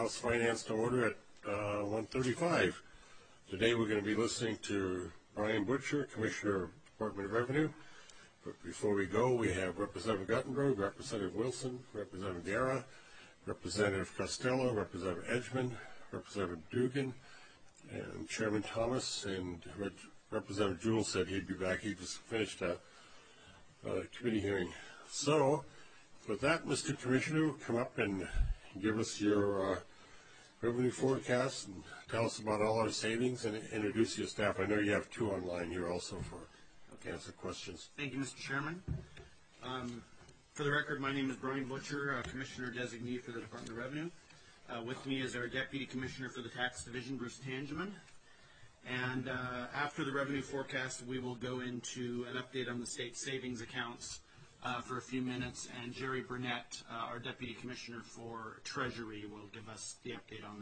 House Finance to order at 1:35. Today we're going to be listening to Brian Butcher, Commissioner of Department of Revenue. But before we go, we have Representative Guttenberg, Representative Wilson, Representative Guerra, Representative Costello, Representative Edgman, Representative Dugan, and Chairman Thomas, and Representative Jewell said he'd be back. He just finished a committee hearing. So, with that, Mr. Commissioner, come up and give us your revenue forecast and tell us about all our savings and introduce your staff. I know you have two online here also to answer questions. Thank you, Mr. Chairman. For the record, my name is Brian Butcher, Commissioner Designee for the Department of Revenue. With me is our Deputy Commissioner for the Tax Division, Bruce Tangeman. And after the revenue forecast, we will go into an update on the state savings accounts for a few minutes, and Jerry Burnett, our Deputy Commissioner for Treasury, will give us the update on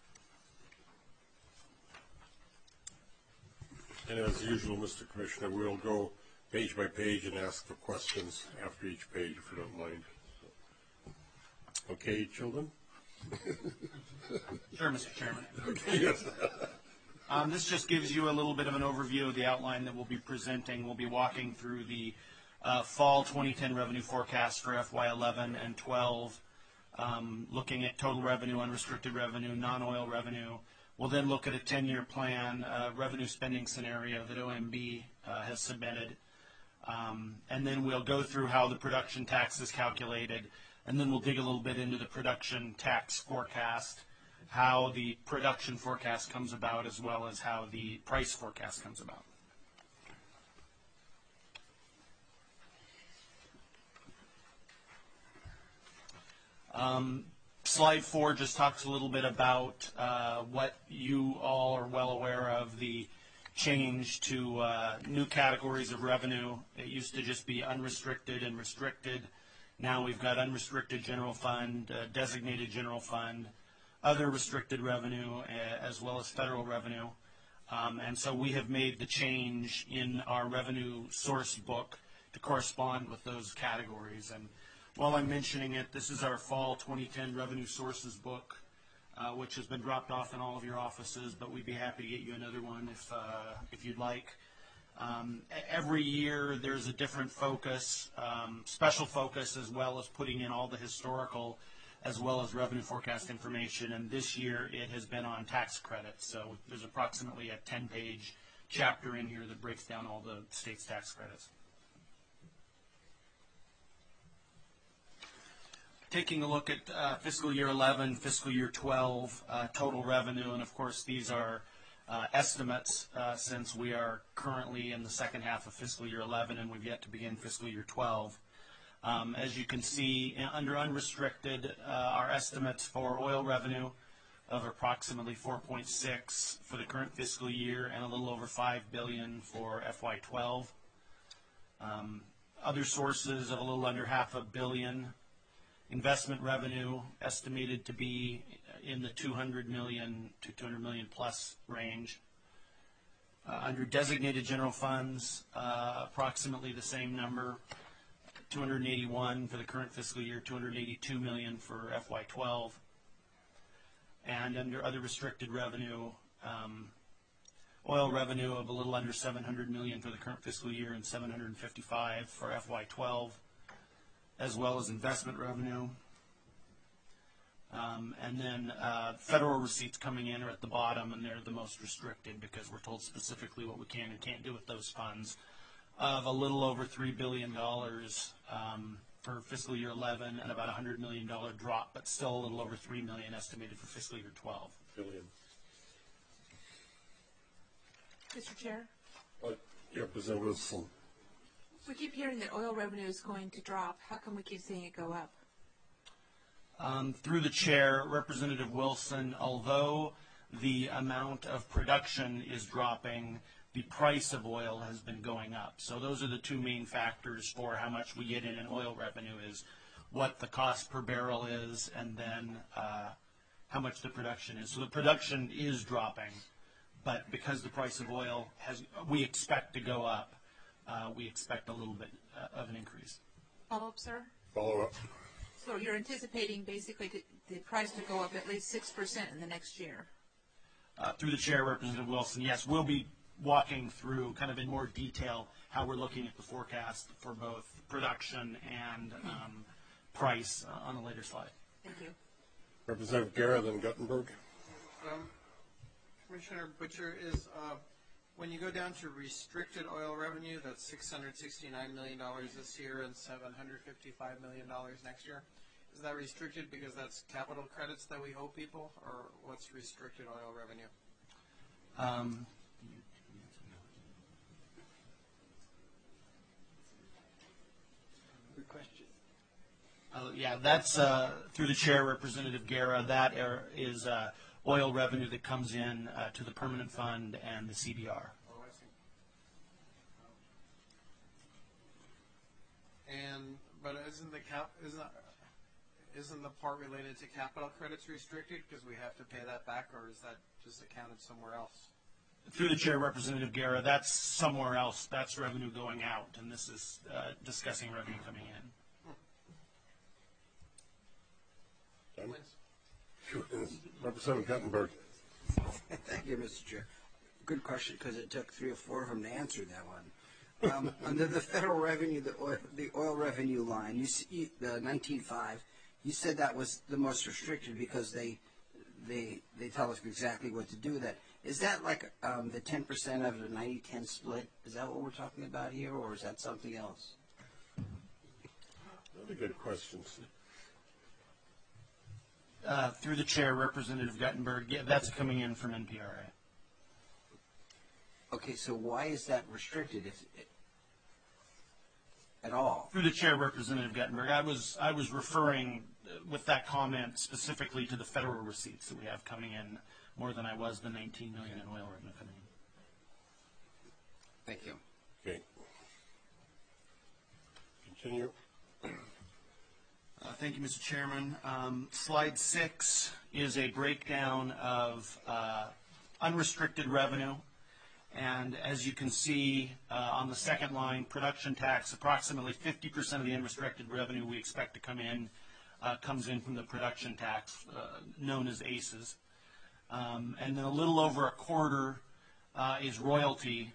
that. And as usual, Mr. Commissioner, we'll go page by page and ask for questions after each page, if you don't mind. Okay, children? Sure, Mr. Chairman. Okay, yes. This just gives you a little bit of an overview of the outline that we'll be presenting. We'll be walking through the fall 2010 revenue forecast for FY11 and 12, looking at total revenue, unrestricted revenue, non-oil revenue. We'll then look at a 10-year plan, revenue spending scenario that OMB has submitted. And then we'll go through how the production tax is calculated, and then we'll dig a little bit into the production tax forecast, how the production forecast comes about, as well as how the price forecast comes about. Slide 4 just talks a little bit about what you all are well aware of, the change to new categories of revenue. It used to just be unrestricted and restricted. Now we've got unrestricted general fund, designated general fund, other restricted revenue, as well as federal revenue. And so we have made the change in our revenue source book to correspond with those categories. And while I'm mentioning it, this is our fall 2010 revenue sources book, which has been dropped off in all of your offices, but we'd be happy to get you another one if you'd like. Every year there's a different focus, special focus, as well as putting in all the historical as well as revenue forecast information, and this year it has been on tax credits. So there's approximately a 10-page chapter in here that breaks down all the state's tax credits. Taking a look at fiscal year 11, fiscal year 12, total revenue, and of course these are estimates since we are currently in the second half of fiscal year 11 and we've yet to begin fiscal year 12. As you can see, under unrestricted, our estimates for oil revenue of approximately 4.6 for the current fiscal year and a little over $5 billion for FY12. Other sources of a little under $500 million. Investment revenue estimated to be in the $200 million to $200 million plus range. Under designated general funds, approximately the same number, 281 for the current fiscal year, 282 million for FY12. And under other restricted revenue, oil revenue of a little under 700 million for the current fiscal year and 755 for FY12. As well as investment revenue. And then federal receipts coming in are at the bottom, and they're the most restricted because we're told specifically what we can and can't do with those funds, of a little over $3 billion for fiscal year 11 and about $100 million drop, but still a little over $3 million estimated for fiscal year 12. Billion. Mr. Chair? Representative Wilson. We keep hearing that oil revenue is going to drop. How come we keep seeing it go up? Through the chair, Representative Wilson, although the amount of production is dropping, the price of oil has been going up. So those are the two main factors for how much we get in oil revenue, is what the cost per barrel is and then how much the production is. So the production is dropping, but because the price of oil we expect to go up, we expect a little bit of an increase. Follow-up, sir? Follow-up. So you're anticipating basically the price to go up at least 6% in the next year? Through the chair, Representative Wilson, yes, we'll be walking through kind of in more detail how we're looking at the forecast for both production and price on a later slide. Thank you. Representative Guerra, then Guttenberg. Commissioner Butcher, is when you go down to restricted oil revenue, that's $669 million this year and $755 million next year. Is that restricted because that's capital credits that we owe people, or what's restricted oil revenue? Good question. Yeah, that's through the chair, Representative Guerra. That is oil revenue that comes in to the permanent fund and the CBR. Oh, I see. But isn't the part related to capital credits restricted because we have to pay that back, or is that just accounted somewhere else? Through the chair, Representative Guerra, that's somewhere else. That's revenue going out, and this is discussing revenue coming in. Done? Representative Guttenberg. Thank you, Mr. Chair. Good question, because it took 3 or 4 of them to answer that one. Under the federal revenue, the oil revenue line, you see the 19.5, you said that was the most restricted because they tell us exactly what to do with that. Is that like the 10% of the 90-10 split? Is that what we're talking about here, or is that something else? Another good questions. Through the chair, Representative Guttenberg, yeah, that's coming in from NPRA. Okay, so why is that restricted at all? Through the chair, Representative Guttenberg, I was referring with that comment specifically to the federal receipts that we have coming in more than I was the $19 million in oil revenue coming in. Thank you. Okay. Continue. Thank you, Mr. Chairman. Slide 6 is a breakdown of unrestricted revenue. And as you can see on the second line, production tax, approximately 50% of the unrestricted revenue we expect to come in comes in from the production tax, known as ACES. And then a little over a quarter is royalty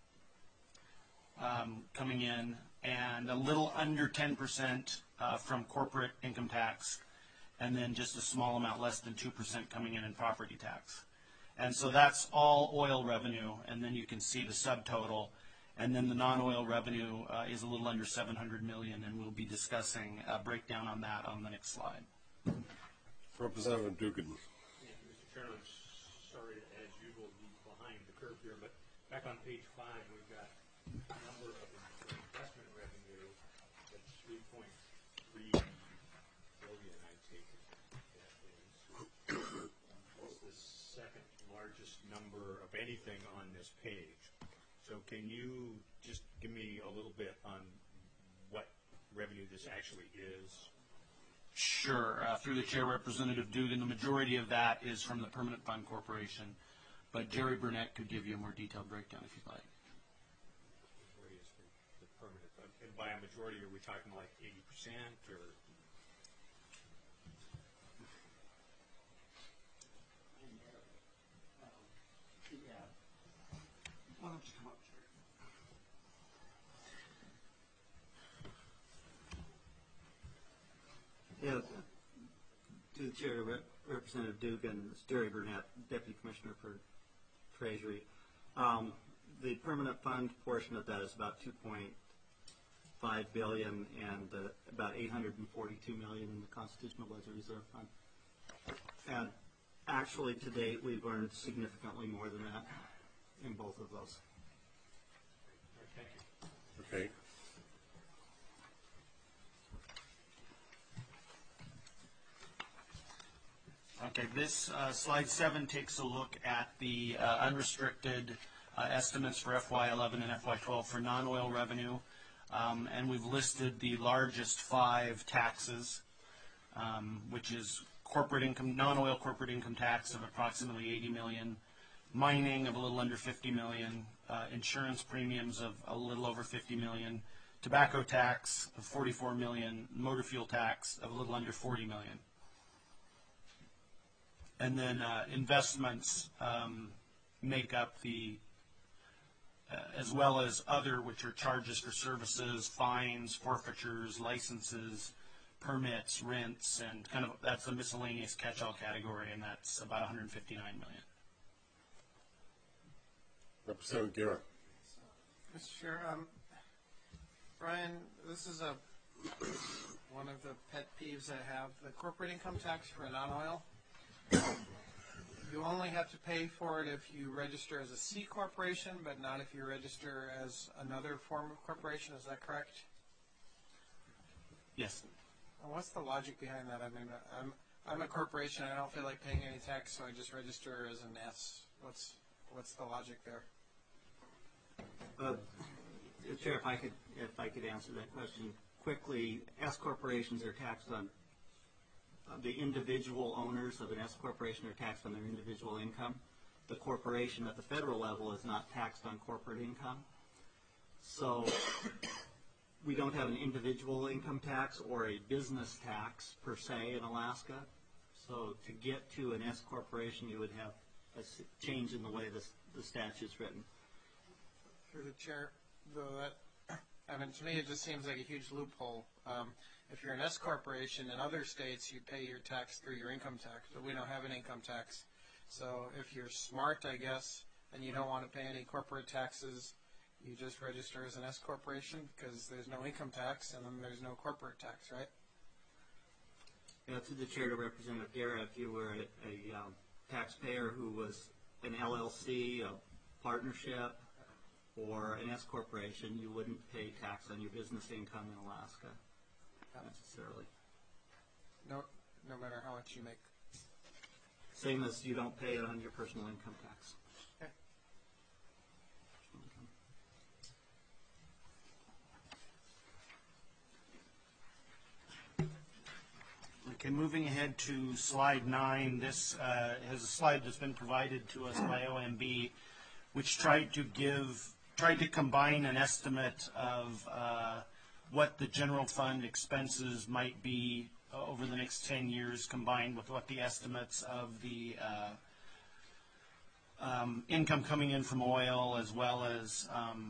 coming in, and a little under 10% from corporate income tax, and then just a small amount, less than 2% coming in property tax. And so that's all oil revenue, and then you can see the subtotal, and then the non-oil revenue is a little under $700 million, and we'll be discussing a breakdown on that on the next slide. Representative Dugan. Yeah, Mr. Chairman, sorry to, as usual, be behind the curve here, but back on page 5, we've got a number of investment revenue that's 3.3 billion, I take it. That is. What's the second largest number of anything on this page? So can you just give me a little bit on what revenue this actually is? Sure. Through the chair, Representative Dugan, the majority of that is from the Permanent Fund Corporation, but Jerry Burnett could give you a more detailed breakdown if you'd like. Majority is from the Permanent Fund. And by a majority, are we talking like 80% or? Why don't you come up, Yeah, to the chair, Representative Dugan, it's Jerry Burnett, Deputy Commissioner for Treasury. The permanent fund portion of that is about $2.5 billion, and about $842 million in the Constitutional Budget Reserve Fund. And actually, to date, we've earned significantly more than that in both of those. Thank you. Okay. Okay, this slide 7 takes a look at the unrestricted estimates for FY11 and FY12 for non-oil revenue, and we've listed the largest 5 taxes, which is corporate income, non-oil corporate income tax of approximately $80 million, mining of a little under $50 million, insurance premiums of a little over $50 million, tobacco tax of 44 million, motor fuel tax of a little under 40 million. And then investments make up the, as well as other, which are charges for services, fines, forfeitures, licenses, permits, rents, and kind of that's a miscellaneous catch-all category, and that's about 159 million. Representative Guerra. Mr. Chair, Brian, this is one of the pet peeves I have. The corporate income tax for non-oil. You only have to pay for it if you register as a C corporation, but not if you register as another form of corporation. Is that correct? Yes. And what's the logic behind that? I mean, I'm a corporation. I don't feel like paying any tax, so I just register as an S. What's the logic there? Chair, if I could answer that question quickly. S corporations are taxed on the individual owners of an S corporation are taxed on their individual income. The corporation at the federal level is not taxed on corporate income. So we don't have an individual income tax or a business tax per se in Alaska. So to get to an S corporation, you would have a change in the way the statute's written. Through the chair, though, I mean, to me it just seems like a huge loophole. If you're an S corporation in other states, you pay your tax through your income tax, but we don't have an income tax. So if you're smart, I guess, and you don't want to pay any corporate taxes, you just register as an S corporation because there's no income tax and then there's no corporate tax, right? Yeah, to the chair, to Representative Guerra, if you were a taxpayer who was an LLC, a partnership, or an S corporation, you wouldn't pay tax on your business income in Alaska necessarily. No matter how much you make. Same as you don't pay it on your personal income tax. Okay. Okay, moving ahead to slide 9. This has a slide that's been provided to us by OMB, which tried to combine an estimate of what the general fund expenses might be over the next 10 years, combined with what the estimates of the income coming in from oil, as well as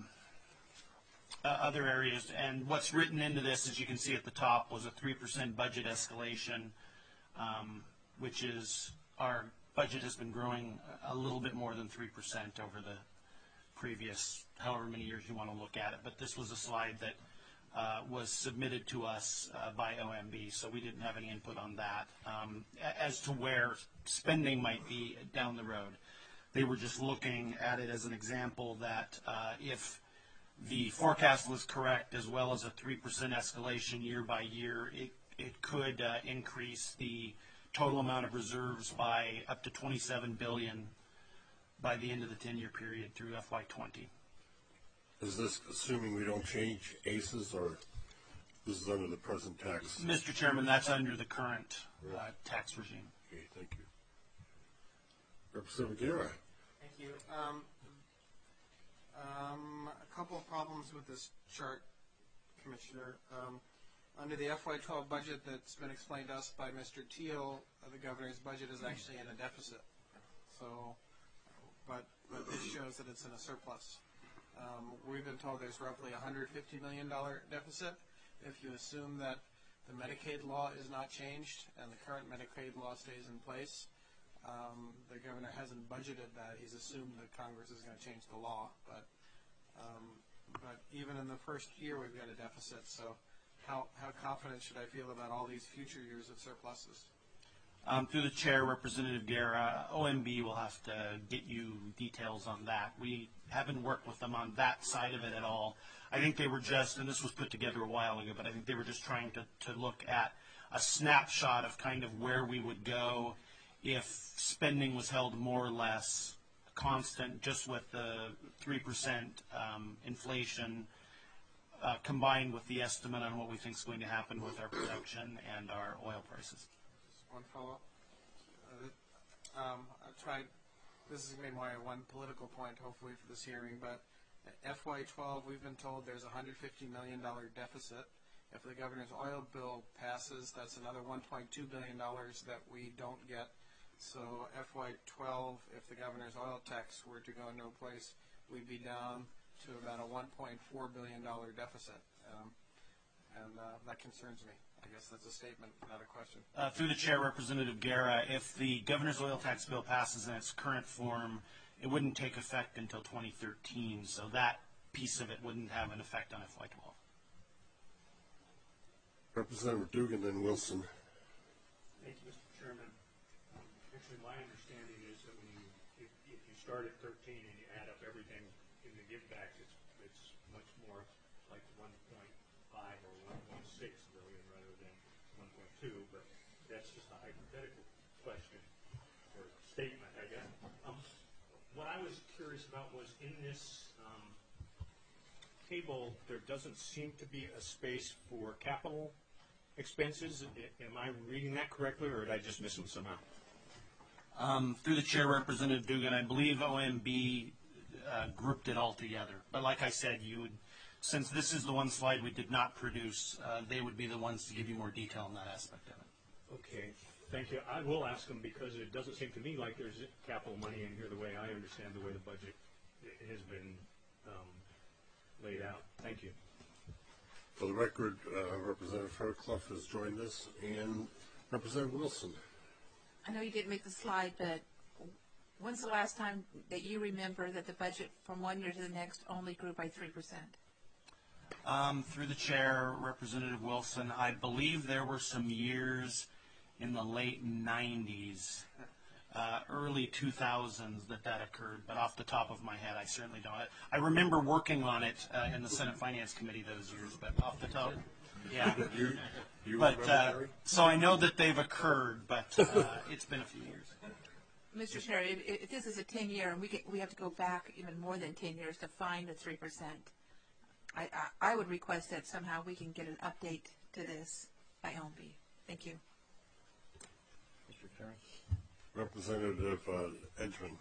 other areas. And what's written into this, as you can see at the top, was a 3% budget escalation, which is our budget has been growing a little bit more than 3% over the previous however many years you want to look at it. But this was a slide that was submitted to us by OMB, so we didn't have any input on that as to where spending might be down the road. They were just looking at it as an example that if the forecast was correct, as well as a 3% escalation year by year, it could increase the total amount of reserves by up to $27 billion by the end of the 10-year period through FY20. Is this assuming we don't change ACEs, or this is under the present tax? Mr. Chairman, that's under the current tax regime. Okay, thank you. Representative Guerra. Thank you. A couple of problems with this chart, Commissioner. Under the FY12 budget that's been explained to us by Mr. Teal, the governor's budget is actually in a deficit. So, but this shows that it's in a surplus. We've been told there's roughly a $150 million deficit. If you assume that the Medicaid law is not changed and the current Medicaid law stays in place, the governor hasn't budgeted that. He's assumed that Congress is going to change the law. But even in the first year, we've got a deficit. So how confident should I feel about all these future years of surpluses? Through the chair, Representative Guerra, OMB will have to get you details on that. We haven't worked with them on that side of it at all. I think they were just, and this was put together a while ago, but I think they were just trying to look at a snapshot of kind of where we would go if spending was held more or less constant, just with the 3% inflation combined with the estimate on what we think is going to happen with our production and our oil prices. One follow-up. I tried. This is maybe my one political point, hopefully, for this hearing. But FY12, we've been told there's a $150 million deficit. If the governor's oil bill passes, that's another $1.2 billion that we don't get. So FY12, if the governor's oil tax were to go into place, we'd be down to about a $1.4 billion deficit. And that concerns me. I guess that's a statement, not a question. Through the chair, Representative Guerra, if the governor's oil tax bill passes in its current form, it wouldn't take effect until 2013, so that piece of it wouldn't have an effect on FY12. Representative Dugan, then Wilson. Thank you, Mr. Chairman. Actually, my understanding is that when if you start at 13 and you add up everything in the givebacks, it's much more like 1.5 or 1.6 billion rather than 1.2. But that's just a hypothetical question or statement, I guess. What I was curious about was in this table, there doesn't seem to be a space for capital expenses. Am I reading that correctly, or did I just miss them somehow? Through the chair, Representative Dugan, I believe OMB grouped it all together. But like I said, since this is the one slide we did not produce, they would be the ones to give you more detail on that aspect of it. Okay, thank you. I will ask them because it doesn't seem to me like there's capital money in here the way I understand the way the budget has been laid out. Thank you. For the record, Representative Fairclough has joined us, and Representative Wilson. I know you didn't make the slide, but when's the last time that you remember that the budget from one year to the next only grew by 3%? Through the chair, Representative Wilson, I believe there were some years in the late 90s, early 2000s that occurred, but off the top of my head, I certainly don't. I remember working on it in the Senate Finance Committee those years, but off the top, yeah. You But remember, Larry? so I know that they've occurred, but it's been a few years. Mr. Chair, if this is a 10-year, and we have to go back even more than 10 years to find the 3%, I would request that somehow we can get an update to this by OMB. Thank you. Mr. Chairman. Representative Edgman.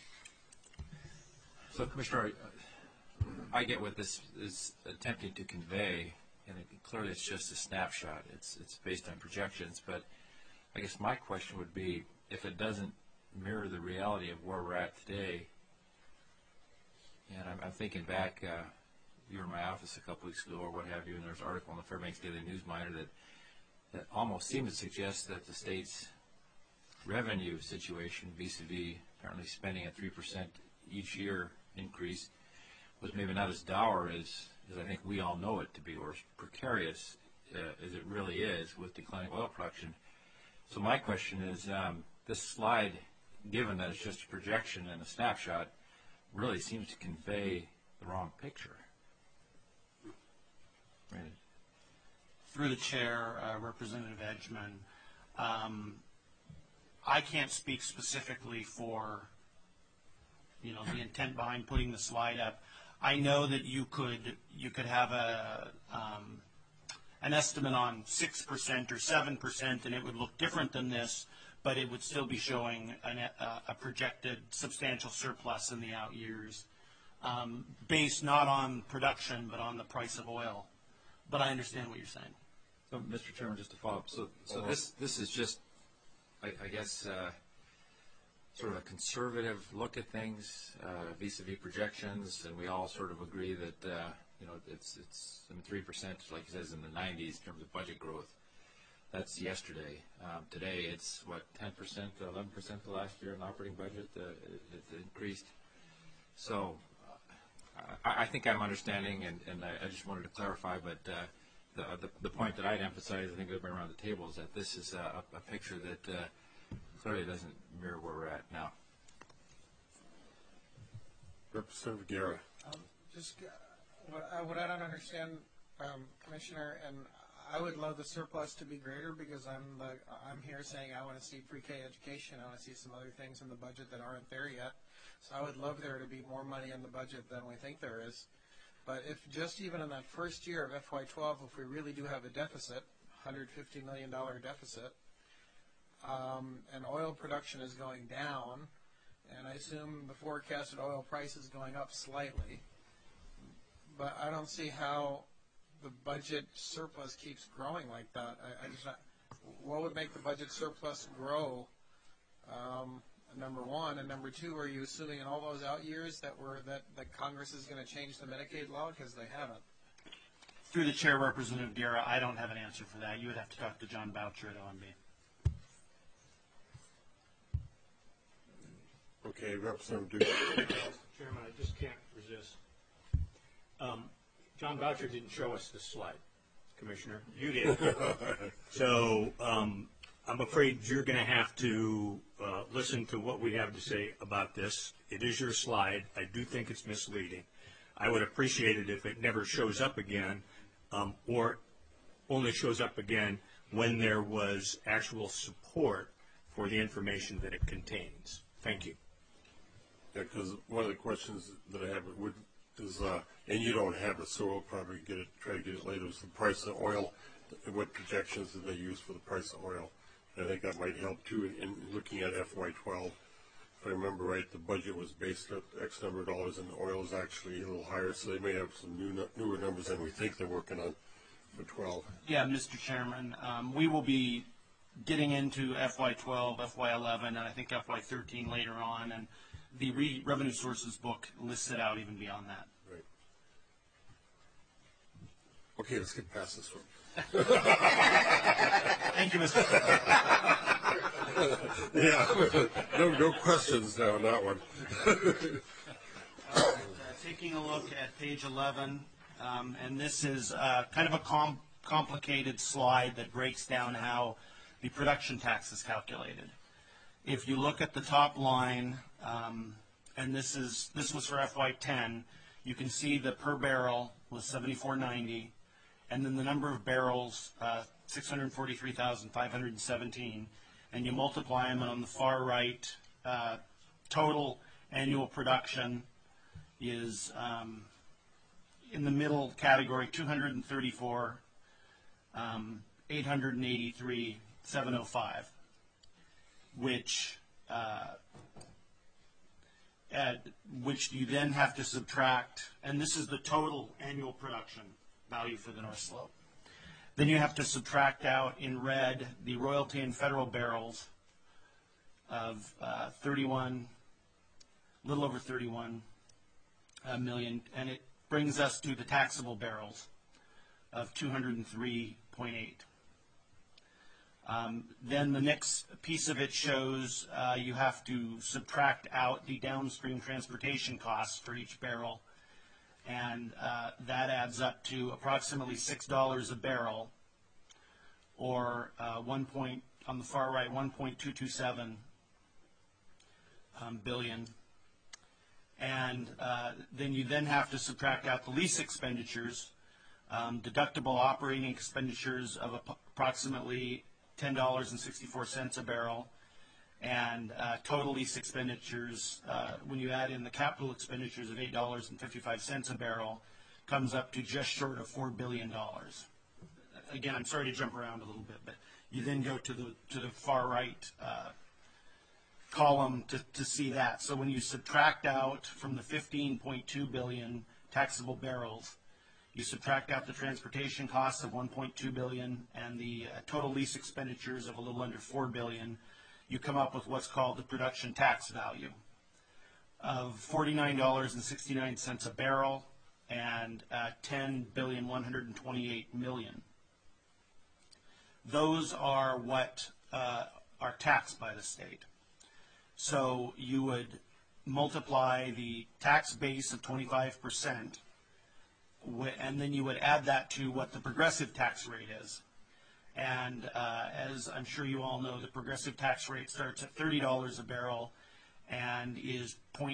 So, Commissioner, I get what this is attempting to convey, and clearly it's just a snapshot. It's based on projections, but I guess my question would be, if it doesn't mirror the reality of where we're at today, and I'm thinking back, you were in my office a couple weeks ago or what have you, and there's an article in the Fairbanks Daily News Monitor that almost seemed to suggest that the state's revenue situation vis-a-vis apparently spending a 3% each year increase was maybe not as dour as I think we all know it to be, or as precarious as it really is with declining oil production. So my question is, this slide, given that it's just a projection and a snapshot, really seems to convey the wrong picture. Right. Through the chair, Representative Edgman, I can't speak specifically for, the intent behind putting the slide up. I know that you could have an estimate on 6% or 7%, and it would look different than this, but it would still be showing a projected substantial surplus in the out years, based not on production but on the price of oil. But I understand what you're saying. So, Mr. Chairman, just to follow up, so this is just, I guess, sort of a conservative look at things vis-a-vis projections, and we all sort of agree that it's 3%, like he says, in the 90s in terms of budget growth. That's yesterday. Today, it's what, 10%, 11% the last year in the operating budget. It increased. So I think I'm understanding, and I just wanted to clarify, but the point that I'd emphasize, I think everybody around the table, is that this is a picture that clearly doesn't mirror where we're at now. Representative Guerra. What I don't understand, Commissioner, and I would love the surplus to be greater because I'm here saying I want to see pre-K education. I want to see some other things in the budget that aren't there yet. So I would love there to be more money in the budget than we think there is. But if just even in that first year of FY12, if we really do have a deficit, $150 million deficit, and oil production is going down, and I assume the forecasted oil price is going up slightly, but I don't see how the budget surplus keeps growing like that. What would make the budget surplus grow? Number one, and number two, are you assuming in all those out years that Congress is going to change the Medicaid law? Because they haven't. Through the chair, Representative Guerra, I don't have an answer for that. You would have to talk to John Boucher at OMB. Okay, Representative Duke. Chairman, I just can't resist. John Boucher didn't show us this slide, Commissioner. You did. So I'm afraid you're going to have to listen to what we have to say about this. It is your slide. I do think it's misleading. I would appreciate it if it never shows up again, or only shows up again when there was actual support for the information that it contains. Thank you. Yeah, because one of the questions that I have is, and you don't have it, so we'll probably try to get it later, is the price of oil. What projections did they use for the price of oil? I think that might help too in looking at FY12. If I remember right, the budget was based at X number of dollars, and the oil is actually a little higher, so they may have some newer numbers than we think they're working on for 12. Yeah, Mr. Chairman, we will be getting into FY12, FY11, and I think FY13 later on, and the revenue sources book lists it out even beyond that. Right. Okay, let's get past this one. Thank you, Mr. Chairman. Yeah, no questions now on that one. Taking a look at page 11, and this is kind of a complicated slide that breaks down how the production tax is calculated. If you look at the top line, and this was for FY10, you can see the per barrel was $74.90, and then the number of barrels 643,517, and you multiply them, and on the far right, total annual production is in the middle category 234, 883, 705, which you then have to subtract, and this is the total annual production value for the North Slope. Then you have to subtract out in red the royalty and federal barrels of 31, a little over 31 million, and it brings us to the taxable barrels of 203.8. Then the next piece of it shows you have to subtract out the downstream transportation costs for each barrel, and that adds up to approximately $6 a barrel, or on the far right, 1.227 billion. And then you have to subtract out the lease expenditures, deductible operating expenditures of approximately $10.64 a barrel, and total lease expenditures, when you add in the capital expenditures of $8.55 a barrel, comes up to just short of $4 billion. Again, I'm sorry to jump around a little bit, but you then go to the far right column to see that. So when you subtract out from the 15.2 billion taxable barrels, you subtract out the transportation costs of 1.2 billion and the total lease expenditures of a little under 4 billion, you come up with what's called the production tax value of $49.69 a barrel and $10,128,000,000. Those are what are taxed by the state. So you would multiply the tax base of 25%, and then you would add that to what the progressive tax rate is. And as I'm sure you all know, the progressive tax rate starts at $30 a barrel and is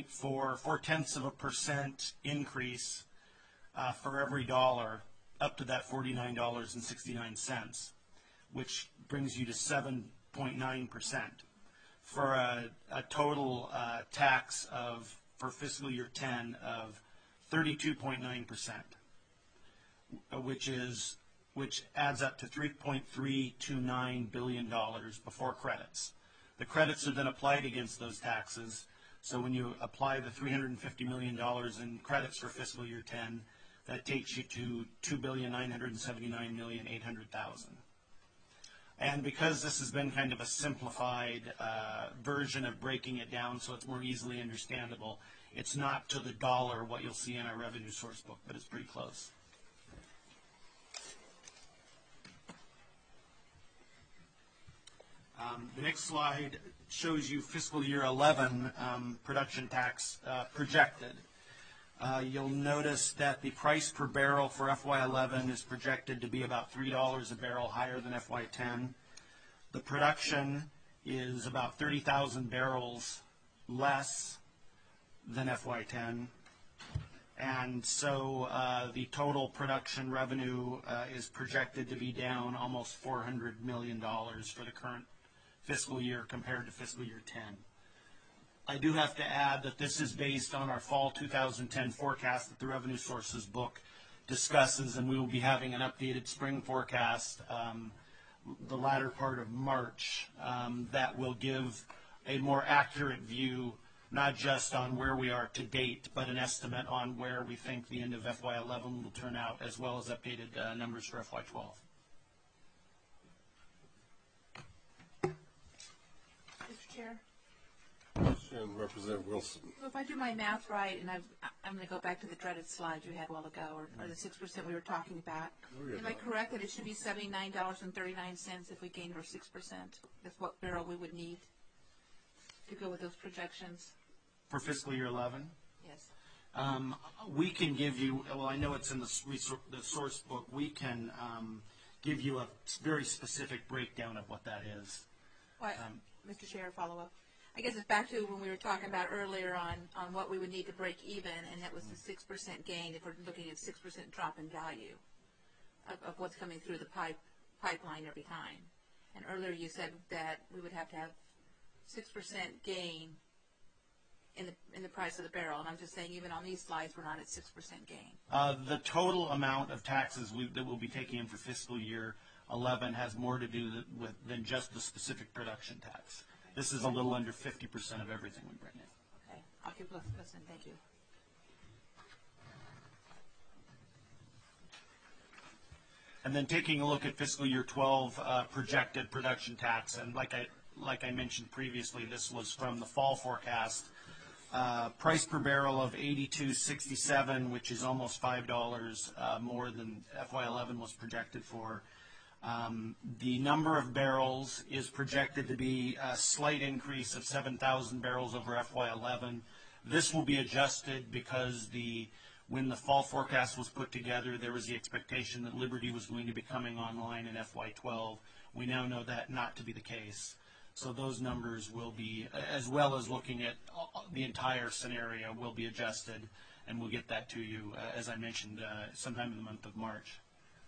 0.4% increase for every dollar up to that $49.69, which brings you to 7.9%. For a total tax for fiscal year 10 of 32.9%, which adds up to $3.329 billion before credits. The credits are then applied against those taxes. So when you apply the $350 million in credits for fiscal year 10, That takes you to $2,979,800,000. And because this has been kind of a simplified version of breaking it down so it's more easily understandable, it's not to the dollar what you'll see in our revenue source book, but it's pretty close. The next slide shows you fiscal year 11 production tax projected. You'll notice that the price per barrel for FY11 is projected to be about $3 a barrel higher than FY10. The production is about 30,000 barrels less than FY10. And so the total production revenue is projected to be down almost $400 million for the current fiscal year compared to fiscal year 10. I do have to add that this is based on our fall 2010 forecast that the revenue sources book discusses, and we will be having an updated spring forecast the latter part of March that will give a more accurate view, not just on where we are to date, but an estimate on where we think the end of FY11 will turn out, as well as updated numbers for FY12. Mr. Chair? Question, Representative Wilson. So if I do my math right, and I'm going to go back to the dreaded slide you had a while ago, or the 6% we were talking about. Am I correct that it should be $79.39 if we gained our 6%? That's what barrel we would need to go with those projections? For fiscal year 11? Yes. We can give you, well, I know it's in the source book, we can give you a very specific breakdown of what that is. Well, Mr. Chair, follow up. I guess it's back to when we were talking about earlier on what we would need to break even, and that was the 6% gain if we're looking at 6% drop in value of what's coming through the pipeline every time. And earlier you said that we would have to have 6% gain in the price of the barrel, and I'm just saying even on these slides we're not at 6% gain. The total amount of taxes that we'll be taking in for fiscal year 11 has more to do than just the specific production tax. This is a little under 50% of everything we bring in. Okay, I'll keep listening. Thank you. And then taking a look at fiscal year 12 projected production tax, and like I mentioned previously, this was from the fall forecast. Price per barrel of $82.67, which is almost $5 more than FY11 was projected for. The number of barrels is projected to be a slight increase of 7,000 barrels over FY11. This will be adjusted because when the fall forecast was put together, there was the expectation that Liberty was going to be coming online in FY12. We now know that not to be the case. So those numbers will be, as well as looking at the entire scenario, will be adjusted, and we'll get that to you, as I mentioned, sometime in the month of March.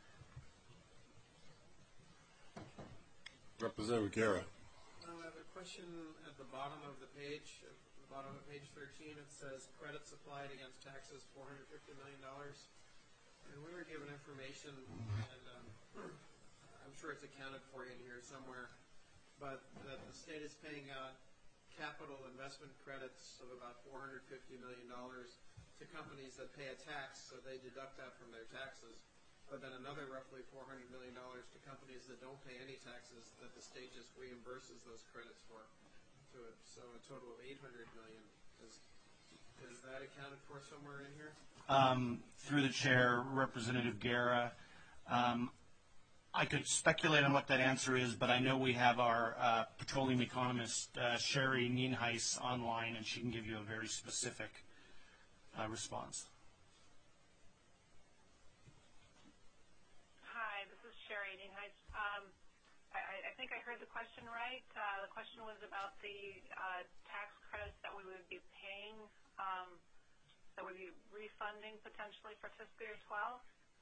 Representative Guerra. I have a question at the bottom of the page. At the bottom of page 13, it says credits applied against taxes, $450 million. And we were given information, and I'm sure it's accounted for in here somewhere, but that the state is paying out capital investment credits of about $450 million to companies that pay a tax, so they deduct that from their taxes. But then another roughly $400 million to companies that don't pay any taxes that the state just reimburses those credits for to it. So a total of $800 million. Is that accounted for somewhere in here? Through the chair, Representative Guerra, I could speculate on what that answer is, but I know we have our petroleum economist, Sherry Nienhuis, online, and she can give you a very specific response. I think I heard the question right. The question was about the tax credits that we would be paying, that we'd be refunding potentially for fiscal year 12.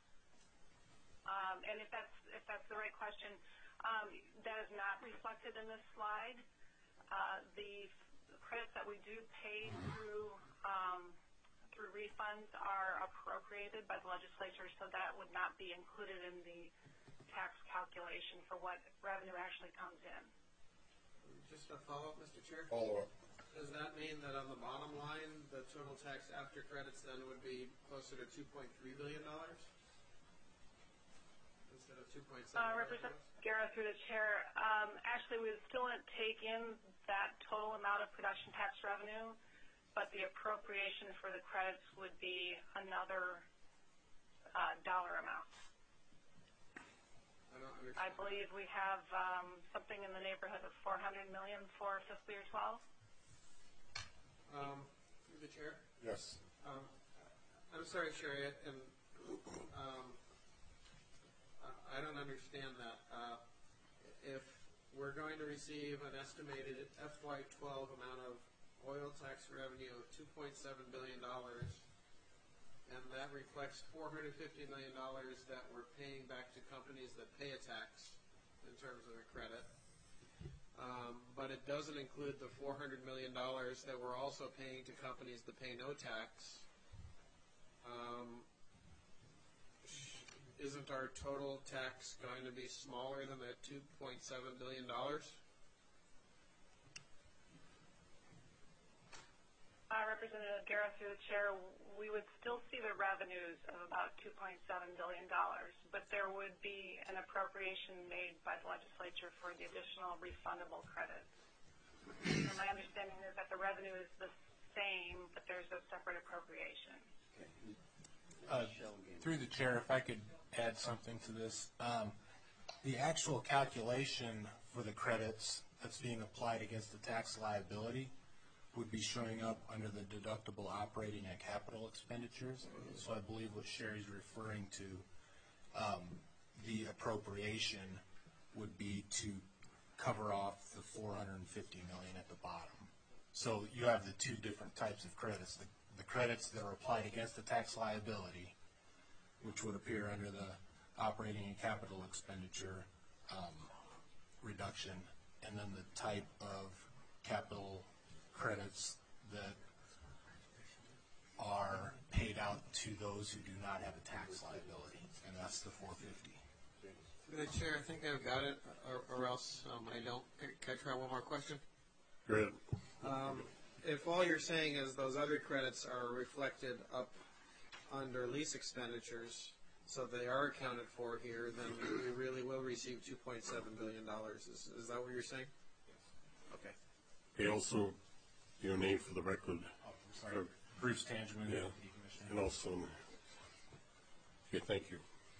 And if that's the right question, that is not reflected in this slide. The credits that we do pay through refunds are appropriated by the legislature, so that would not be included in the tax calculation for what revenue actually comes in. Just a follow-up, Mr. Chair? Follow-up. Does that mean that on the bottom line, the total tax after credits then would be closer to $2.3 billion instead of 2.7? Representative Guerra through the chair. Actually, we would still take in that total amount of production tax revenue, but the appropriation for the credits would be another dollar amount. I don't understand. I believe we have something in the neighborhood of $400 million for fiscal year 12. Through the chair. Yes. I'm sorry, Sherry, and I don't understand that. If we're going to receive an estimated FY12 amount of oil tax revenue of $2.7 billion, and that reflects $450 million that we're paying back to companies that pay a tax in terms of a credit, but it doesn't include the $400 million that we're also paying to companies that pay no tax. Isn't our total tax going to be smaller than that $2.7 billion? Representative Guerra through the chair, we would still see the revenues of about $2.7 billion, but there would be an appropriation made by the legislature for the additional refundable credits. And my understanding is that the revenue is the same, but there's a separate appropriation. Through the chair, if I could add something to this. The actual calculation for the credits that's being applied against the tax liability would be showing up under the deductible operating and capital expenditures. So I believe what Sherry's referring to, the appropriation would be to cover off the $450 million at the bottom. So you have the two different types of credits. The credits that are applied against the tax liability, which would appear under the operating and capital expenditure reduction, and then the type of capital credits that are paid out to those who do not have a tax liability, and that's the $450. The chair, I think I've got it, or else I don't. Can I try one more question? Good. If all you're saying is those other credits are reflected up under lease expenditures, so they are accounted for here, then we really will receive $2.7 billion. Is that what you're saying? Yes. Okay. Hey, also, your name for the record. Oh, I'm sorry. Bruce Tangeman, Yeah. Deputy Commissioner. And also, okay, thank you.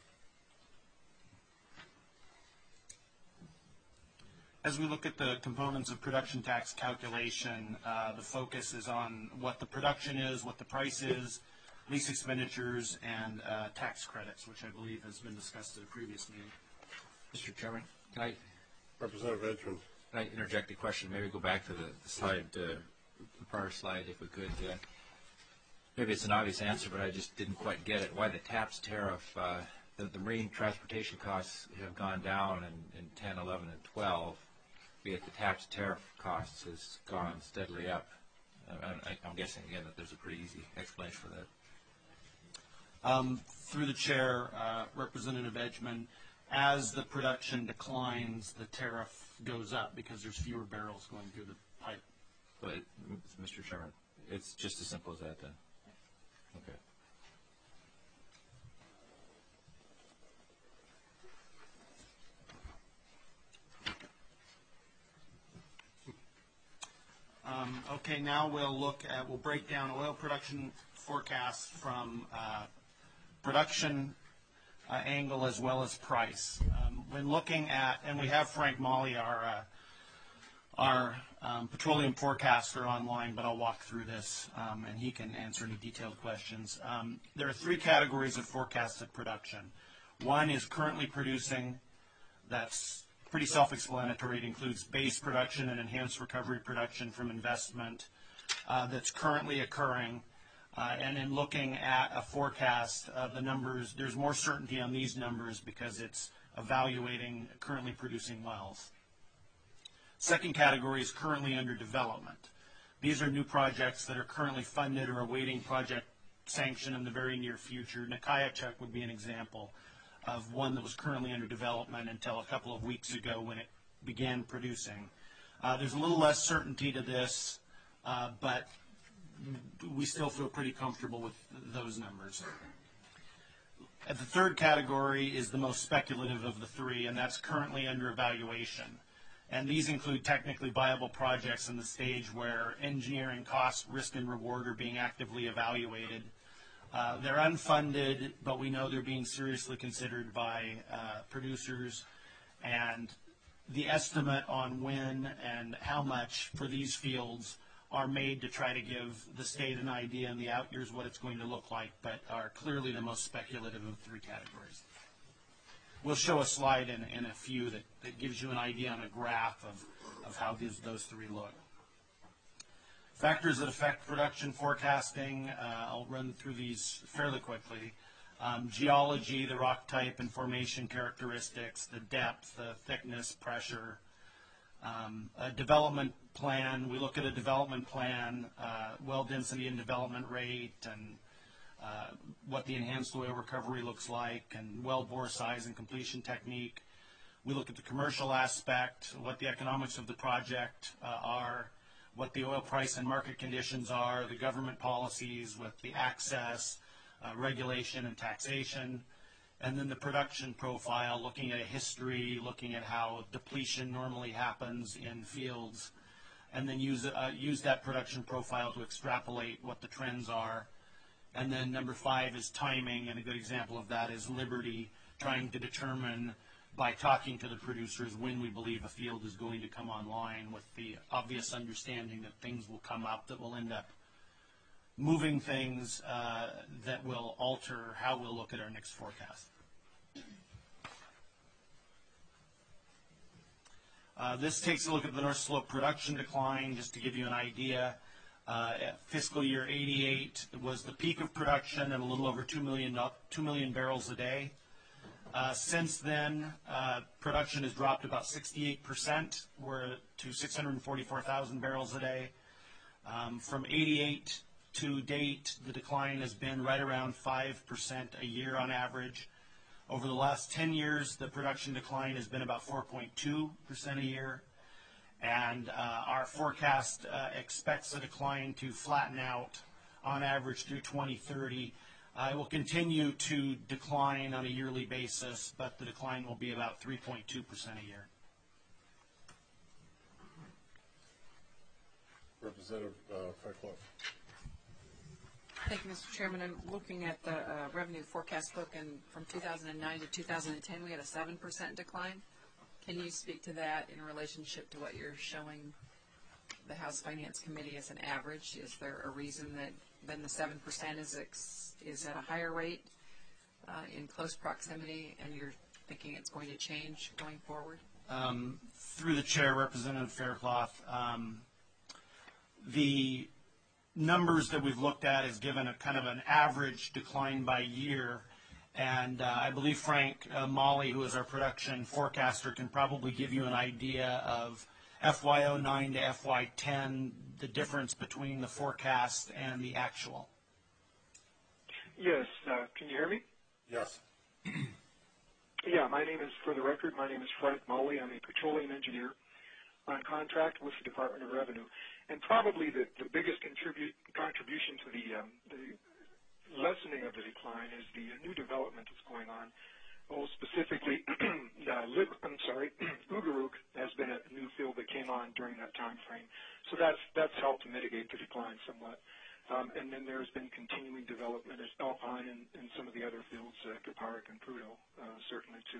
As we look at the components of production tax calculation, the focus is on what the production is, what the price is, lease expenditures, and tax credits, which I believe has been discussed at a previous meeting. Mr. Chairman, can I Representative Edgman. interject a question? Maybe go back to the slide, the prior slide, if we could. Maybe it's an obvious answer, but I just didn't quite get it. Why the TAPS tariff, the marine transportation costs have gone down in 10, 11, and 12, yet the TAPS tariff costs has gone steadily up. I'm guessing, again, that there's a pretty easy explanation for that. Through the chair, Representative Edgman, as the production declines, the tariff goes up because there's fewer barrels going through the pipe. But, Mr. Chairman, it's just as simple as that then? Okay. Okay, now we'll break down oil production forecasts from production angle as well as price. When looking at, and we have Frank Molly, our petroleum forecaster online, but I'll walk through this and he can answer any detailed questions. There are three categories of forecasted production. One is currently producing. That's pretty self-explanatory. It includes base production and enhanced recovery production from investment that's currently occurring. And in looking at a forecast of the numbers, there's more certainty on these numbers because it's evaluating currently producing wells. Second category is currently under development. These are new projects that are currently funded or awaiting project sanction in the very near future. Nikaitchuk would be an example of one that was currently under development until a couple of weeks ago when it began producing. There's a little less certainty to this but we still feel pretty comfortable with those numbers. The third category is the most speculative of the three, and that's currently under evaluation. And these include technically viable projects in the stage where engineering cost, risk, and reward are being actively evaluated. They're unfunded, but we know they're being seriously considered by producers, and the estimate on when and how much for these fields are made to try to give the state an idea in the out years what it's going to look like, but are clearly the most speculative of the three categories. We'll show a slide in a few that gives you an idea on a graph of how those three look. Factors that affect production forecasting, I'll run through these fairly quickly. Geology, the rock type and formation characteristics, the depth, the thickness, pressure. A development plan, we look at a development plan, well density and development rate, and what the enhanced oil recovery looks like, and well bore size and completion technique. We look at the commercial aspect, what the economics of the project are, what the oil price and market conditions are, the government policies with the access, regulation and taxation, and then the production profile, looking at a history, looking at how depletion normally happens in fields, and then use that production profile to extrapolate what the trends are. And then number 5 is timing, and a good example of that is Liberty, trying to determine by talking to the producers when we believe a field is going to come online, with the obvious understanding that things will come up that will end up moving things that will alter how we'll look at our next forecast. This takes a look at the North Slope production decline, just to give you an idea. Fiscal year 88 was the peak of production at a little over 2 million barrels a day. Since then, production has dropped about 68%. We're to 644,000 barrels a day. From 88 to date, the decline has been right around 5% a year on average. Over the last 10 years, the production decline has been about 4.2% a year. And our forecast expects the decline to flatten out on average through 2030. It will continue to decline on a yearly basis, but the decline will be about 3.2% a year. Representative Fairclough. Thank you, Mr. Chairman. I'm looking at the revenue forecast book, and from 2009 to 2010, we had a 7% decline. Can you speak to that in relationship to what you're showing the House Finance Committee as an average? Is there a reason that then the 7% is at a higher rate in close proximity, and you're thinking it's going to change going forward? Through the chair, Representative Fairclough, the numbers that we've looked at is given a kind of an average decline by year. And I believe Frank Molly, who is our production forecaster, can probably give you an idea of FY09 to FY10, the difference between the forecast and the actual. Yes. Can you hear me? Yes. Yeah, for the record, my name is Frank Molly. I'm a petroleum engineer on contract with the Department of Revenue. And probably the biggest contribution to the lessening of the decline is the new development that's going on. Specifically, Ugaruk has been a new field that came on during that time frame. So that's helped to mitigate the decline somewhat. And then there's been continuing development at Alpine and some of the other fields, Kuparuk and Prudhoe, certainly too.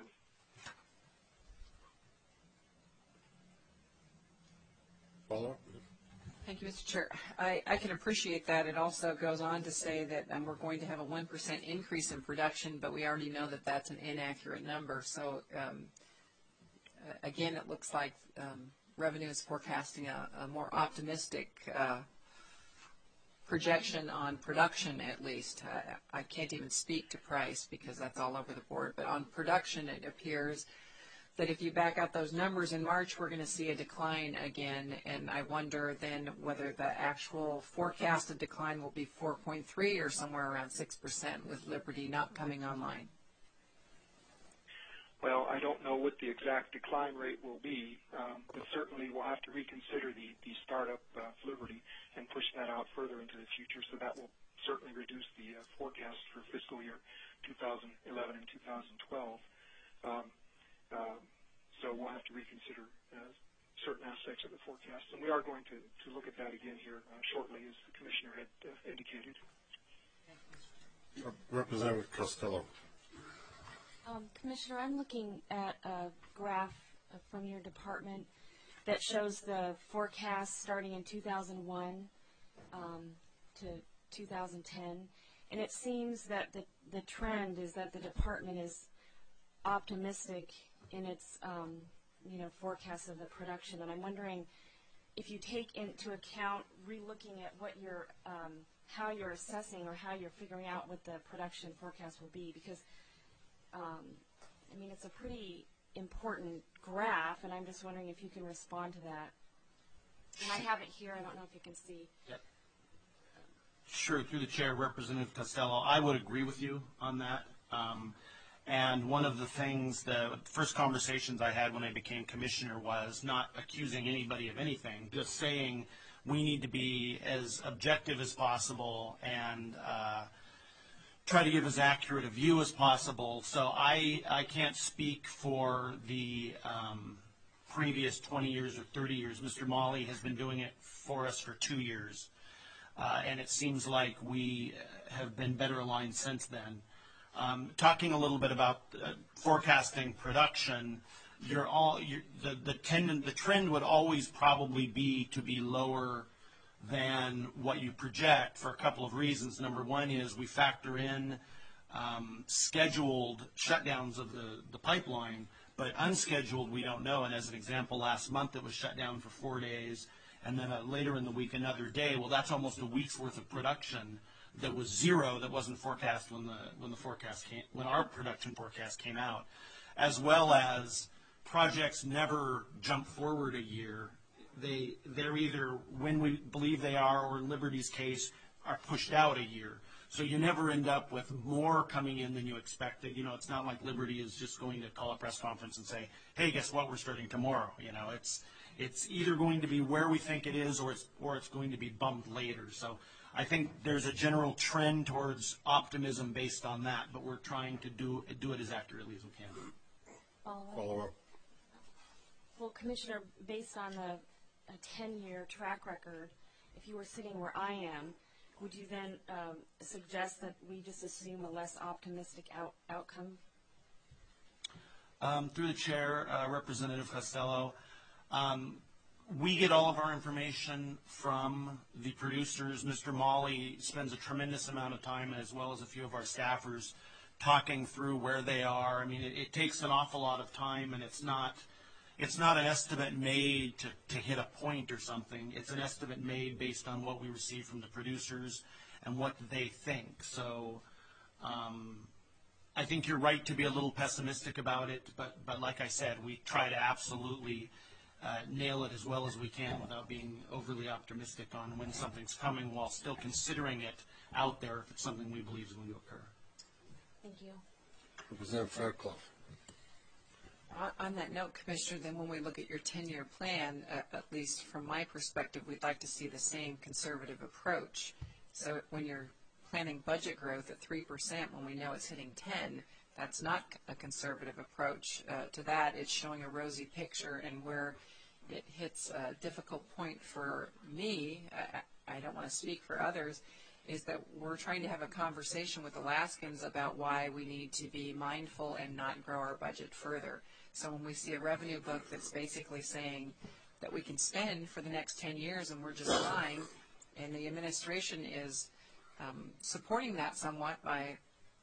Follow-up? Thank you, Mr. Chair. I can appreciate that. It also goes on to say that we're going to have a 1% increase in production, but we already know that that's an inaccurate number. So, again, it looks like revenue is forecasting a more optimistic projection on production, at least. I can't even speak to price because that's all over the board. But on production, it appears that if you back out those numbers in March, we're going to see a decline again, and I wonder then whether the actual forecasted decline will be 4.3 or somewhere around 6% with Liberty not coming online. well, I don't know what the exact decline rate will be, but certainly we'll have to reconsider the startup of Liberty and push that out further into the future. So that will certainly reduce the forecast for fiscal year 2011 and 2012. So we'll have to reconsider certain aspects of the forecast. And we are going to look at that again here shortly, as the Commissioner had indicated. Representative Costello. Commissioner, I'm looking at a graph from your department that shows the forecast starting in 2001 to 2010, and it seems that the trend is that the department is optimistic in its forecast of the production, and I'm wondering if you take into account relooking at what you're how you're assessing or how you're figuring out what the production forecast will be, because it's a pretty important graph, and I'm just wondering if you can respond to that. And I have it here. I don't know if you can see. Yep. Sure. Through the chair, Representative Costello, I would agree with you on that. And one of the things, the first conversations I had when I became commissioner was not accusing anybody of anything, just saying we need to be as objective as possible and try to give as accurate a view as possible. So I can't speak for the previous 20 years or 30 years. Mr. Mawley has been doing it for us for 2 years. And it seems like we have been better aligned since then. Talking a little bit about forecasting production, the trend would always probably be to be lower than what you project for a couple of reasons. Number one is we factor in scheduled shutdowns of the pipeline, but unscheduled we don't know. And as an example, last month it was shut down for 4 days, and then later in the week another day. Well, that's almost a week's worth of production that was zero, that wasn't forecast when our production forecast came out, as well as projects never jump forward a year. They're either when we believe they are, or in Liberty's case, are pushed out a year. So you never end up with more coming in than you expected. It's not like Liberty is just going to call a press conference and say, hey, guess what, we're starting tomorrow. It's either going to be where we think it is, or it's going to be bumped later. So I think there's a general trend towards optimism based on that, but we're trying to do it as accurately as we can. Follow up. Well, Commissioner, based on a 10-year track record, if you were sitting where I am, would you then suggest that we just assume a less optimistic outcome? Through the chair, Representative Costello, we get all of our information from the producers. Mr. Mawley spends a tremendous amount of time, as well as a few of our staffers, talking through where they are. It takes an awful lot of time, and it's not an estimate made to hit a point or something. It's an estimate made based on what we receive from the producers and what they think. So I think you're right to be a little pessimistic about it, but like I said, we try to absolutely nail it as well as we can without being overly optimistic on when something's coming, while still considering it out there if it's something we believe is going to occur. Thank you. Representative Fairclough. On that note, Commissioner, then when we look at your 10-year plan, at least from my perspective, we'd like to see the same conservative approach. So when you're planning budget growth at 3%, when we know it's hitting 10, that's not a conservative approach. To that, it's showing a rosy picture, and where it hits a difficult point for me, I don't want to speak for others, is that we're trying to have a conversation with Alaskans about why we need to be mindful and not grow our budget further. So when we see a revenue book that's basically saying that we can spend for the next 10 years and we're just fine, and the administration is supporting that somewhat by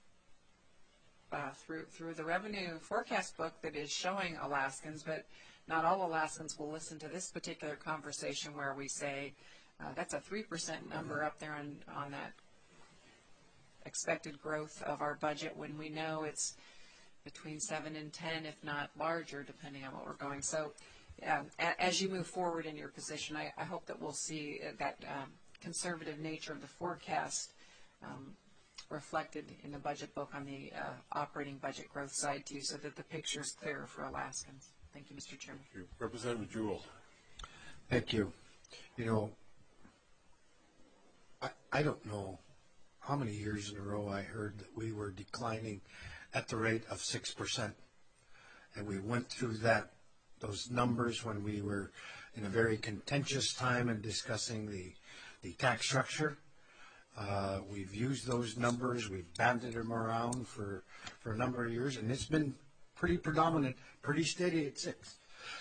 through the revenue forecast book that is showing Alaskans, but not all Alaskans will listen to this particular conversation where we say that's a 3% number up there on that expected growth of our budget, when we know it's between 7 and 10, if not larger, depending on what we're going. So as you move forward in your position, I hope that we'll see that conservative nature of the forecast reflected in the budget book on the operating budget growth side too, so that the picture is clearer for Alaskans. Thank you, Mr. Chairman. Representative Jewell. Thank you. You know, I don't know how many years in a row I heard that we were declining at the rate of 6%. And we went through those numbers when we were in a very contentious time in discussing the tax structure. We've used those numbers, we've banded them around for a number of years, and it's been pretty predominant, pretty steady at 6.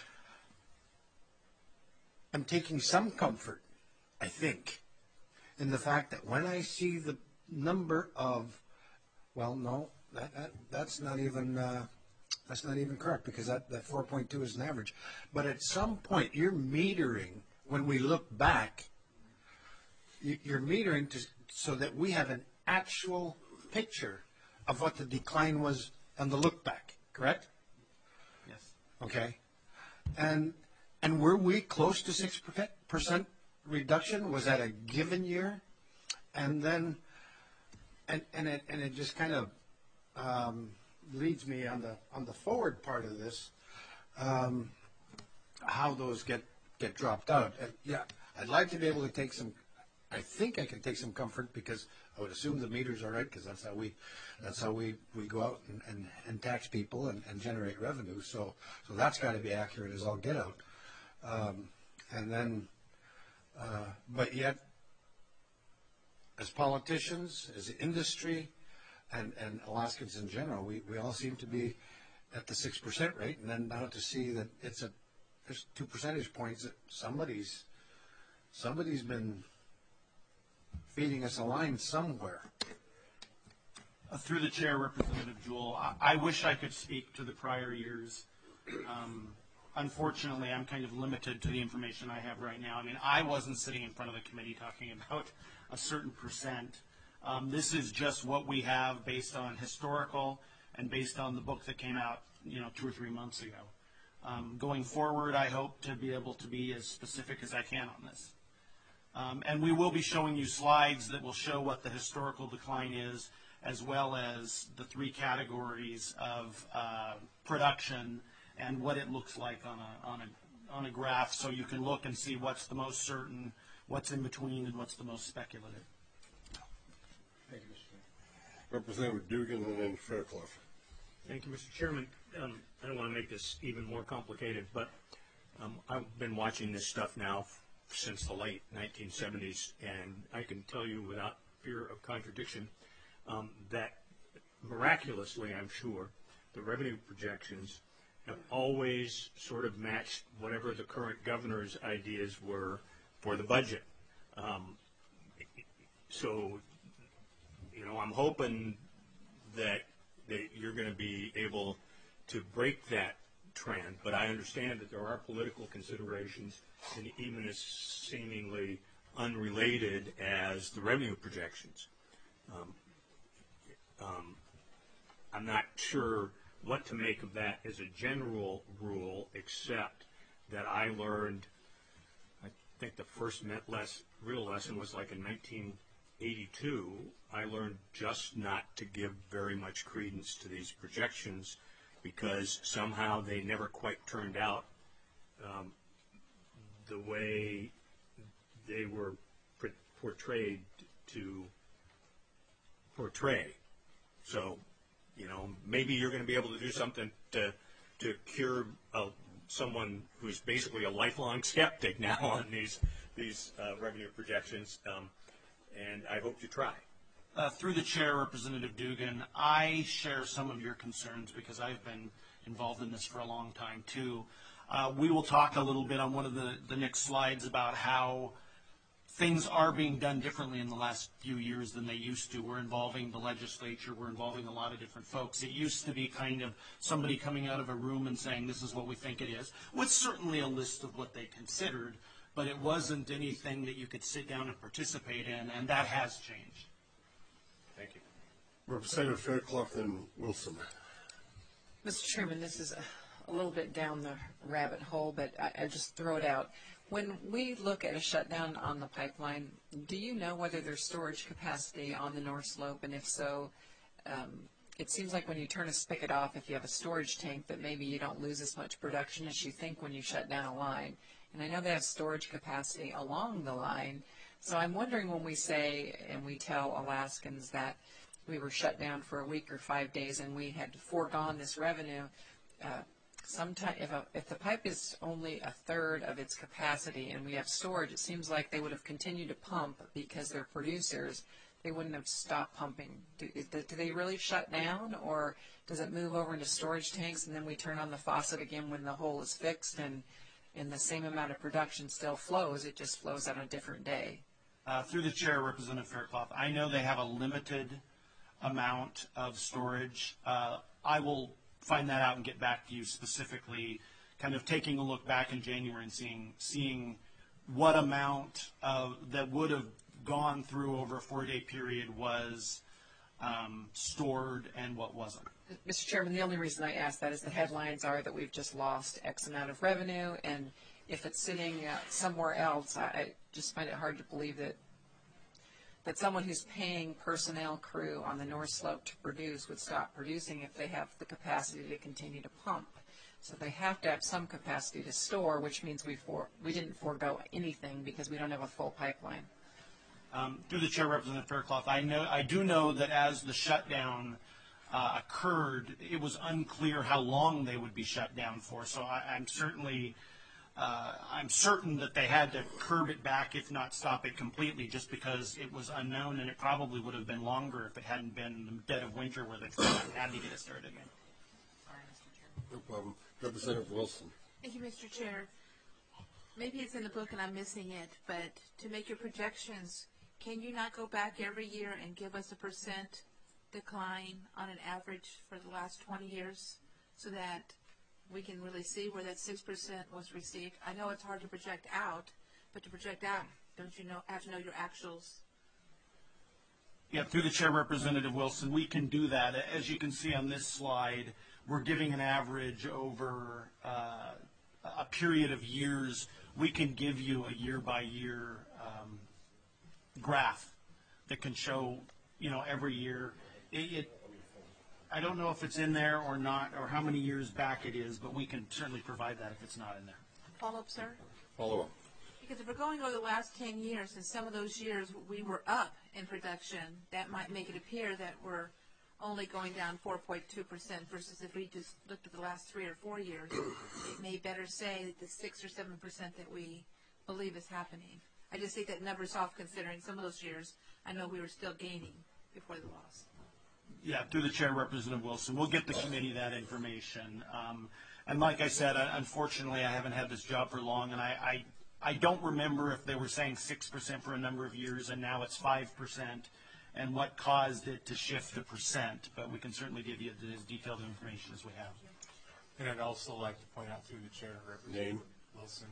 I'm taking some comfort, I think, in the fact that when I see the number of, well, no, that's not even correct, because that 4.2 is an average. But at some point, you're metering, when we look back, you're metering so that we have an actual picture of what the decline was on the look back, correct? Yes. Okay. And were we close to 6% reduction? Was that a given year? And then, and it just kind of leads me on the forward part of this, how those get dropped out. Yeah, I'd like to be able to take some. I think I can take some comfort, because I would assume the meter's all right, because that's how we go out and tax people and generate revenue. So that's got to be accurate as all get out. And then, but yet, as politicians, as industry, and Alaskans in general, we all seem to be at the 6% rate, and then now to see that there's 2 percentage points that somebody's been feeding us a line somewhere. Through the chair, Representative Jewell, I wish I could speak to the prior years. Unfortunately, I'm kind of limited to the information I have right now. I mean, I wasn't sitting in front of the committee talking about a certain percent. This is just what we have based on historical and based on the book that came out, 2 or 3 months ago. Going forward, I hope to be able to be as specific as I can on this. And we will be showing you slides that will show what the historical decline is, as well as the 3 categories of production and what it looks like on a graph, so you can look and see what's the most certain, what's in between, and what's the most speculative. Thank you, Mr. Chairman. Representative Dugan and then Fairclough. Thank you, Mr. Chairman. I don't want to make this even more complicated, but I've been watching this stuff now since the late 1970s, and I can tell you without fear of contradiction that miraculously, I'm sure, the revenue projections have always sort of matched whatever the current governor's ideas were for the budget. So, I'm hoping that you're going to be able to break that trend, but I understand that there are political considerations, and even as seemingly unrelated as the revenue projections. I'm not sure what to make of that as a general rule, except that I learned, I think the first real lesson was like in 1982, I learned just not to give very much credence to these projections, because somehow they never quite turned out the way they were portrayed to portray. So, maybe you're going to be able to do something to cure someone who's basically a lifelong skeptic now on these revenue projections, and I hope you try. Through the chair, Representative Dugan, I share some of your concerns because I've been involved in this for a long time too. We will talk a little bit on one of the next slides about how things are being done differently in the last few years than they used to. We're involving the legislature. We're involving a lot of different folks. It used to be kind of somebody coming out of a room and saying, this is what we think it is, with certainly a list of what they considered, but it wasn't anything that you could sit down and participate in, and that has changed. Thank you. Representative Fairclough and Wilson. Mr. Chairman, this is a little bit down the rabbit hole, but I just throw it out. When we look at a shutdown on the pipeline, do you know whether there's storage capacity on the North Slope? And if so, it seems like when you turn a spigot off, if you have a storage tank, that maybe you don't lose as much production as you think when you shut down a line. And I know they have storage capacity along the line. So I'm wondering, when we say and we tell Alaskans that we were shut down for a week or 5 days and we had foregone this revenue, sometime if the pipe is only a third of its capacity and we have storage, it seems like they would have continued to pump because they're producers. They wouldn't have stopped pumping. Do they really shut down, or does it move over into storage tanks and then we turn on the faucet again when the hole is fixed and the same amount of production still flows? It just flows on a different day. Through the chair, Representative Faircloth, I know they have a limited amount of storage. I will find that out and get back to you specifically, kind of taking a look back in January and seeing what amount that would have gone through over a 4-day period was stored and what wasn't. Mr. Chairman, the only reason I ask that is the headlines are that we've just lost X amount of revenue, and if it's sitting somewhere else, I just find it hard to believe that someone who's paying personnel crew on the North Slope to produce would stop producing if they have the capacity to continue to pump. So they have to have some capacity to store, which means we didn't forego anything because we don't have a full pipeline. Through the chair, Representative Faircloth, I do know that as the shutdown occurred, it was unclear how long they would be shut down for. So I'm certain that they had to curb it back, if not stop it completely, just because it was unknown, and it probably would have been longer if it hadn't been the dead of winter where they had to get it started again. Sorry, Mr. Chairman. No problem. Representative Wilson. Thank you, Mr. Chair. Maybe it's in the book and I'm missing it, but to make your projections, can you not go back every year and give us a percent decline on an average for the last 20 years so that we can really see where that 6% was received? I know it's hard to project out, but to project out, don't you have to know your actuals? Yeah, through the chair, Representative Wilson, we can do that. As you can see on this slide, we're giving an average over a period of years. We can give you a year-by-year graph that can show, every year. I don't know if it's in there or not, or how many years back it is, but we can certainly provide that if it's not in there. Follow-up, sir? Follow-up. Because if we're going over the last 10 years, and some of those years we were up in production, that might make it appear that we're only going down 4.2% versus if we just looked at the last 3 or 4 years, it may better say the 6 or 7% that we believe is happening. I just think that number's off considering some of those years I know we were still gaining before the loss. Yeah, through the chair, Representative Wilson, we'll get the committee that information. And like I said, unfortunately, I haven't had this job for long, and I don't remember if they were saying 6% for a number of years and now it's 5%, and what caused it to shift the percent. But we can certainly give you as detailed information as we have. And I'd also like to point out through the chair, Representative Wilson,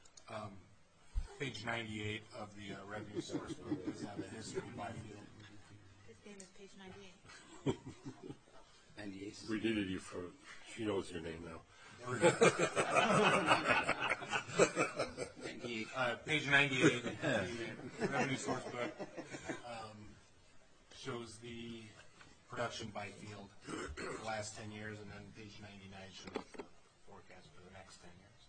page 98 of the revenue source book does have a history by field. His name is page 98. 98. We did it for, she knows your name now. Page 98 of the revenue source book shows the production by field for the last 10 years, and then page 99 shows the forecast for the next 10 years.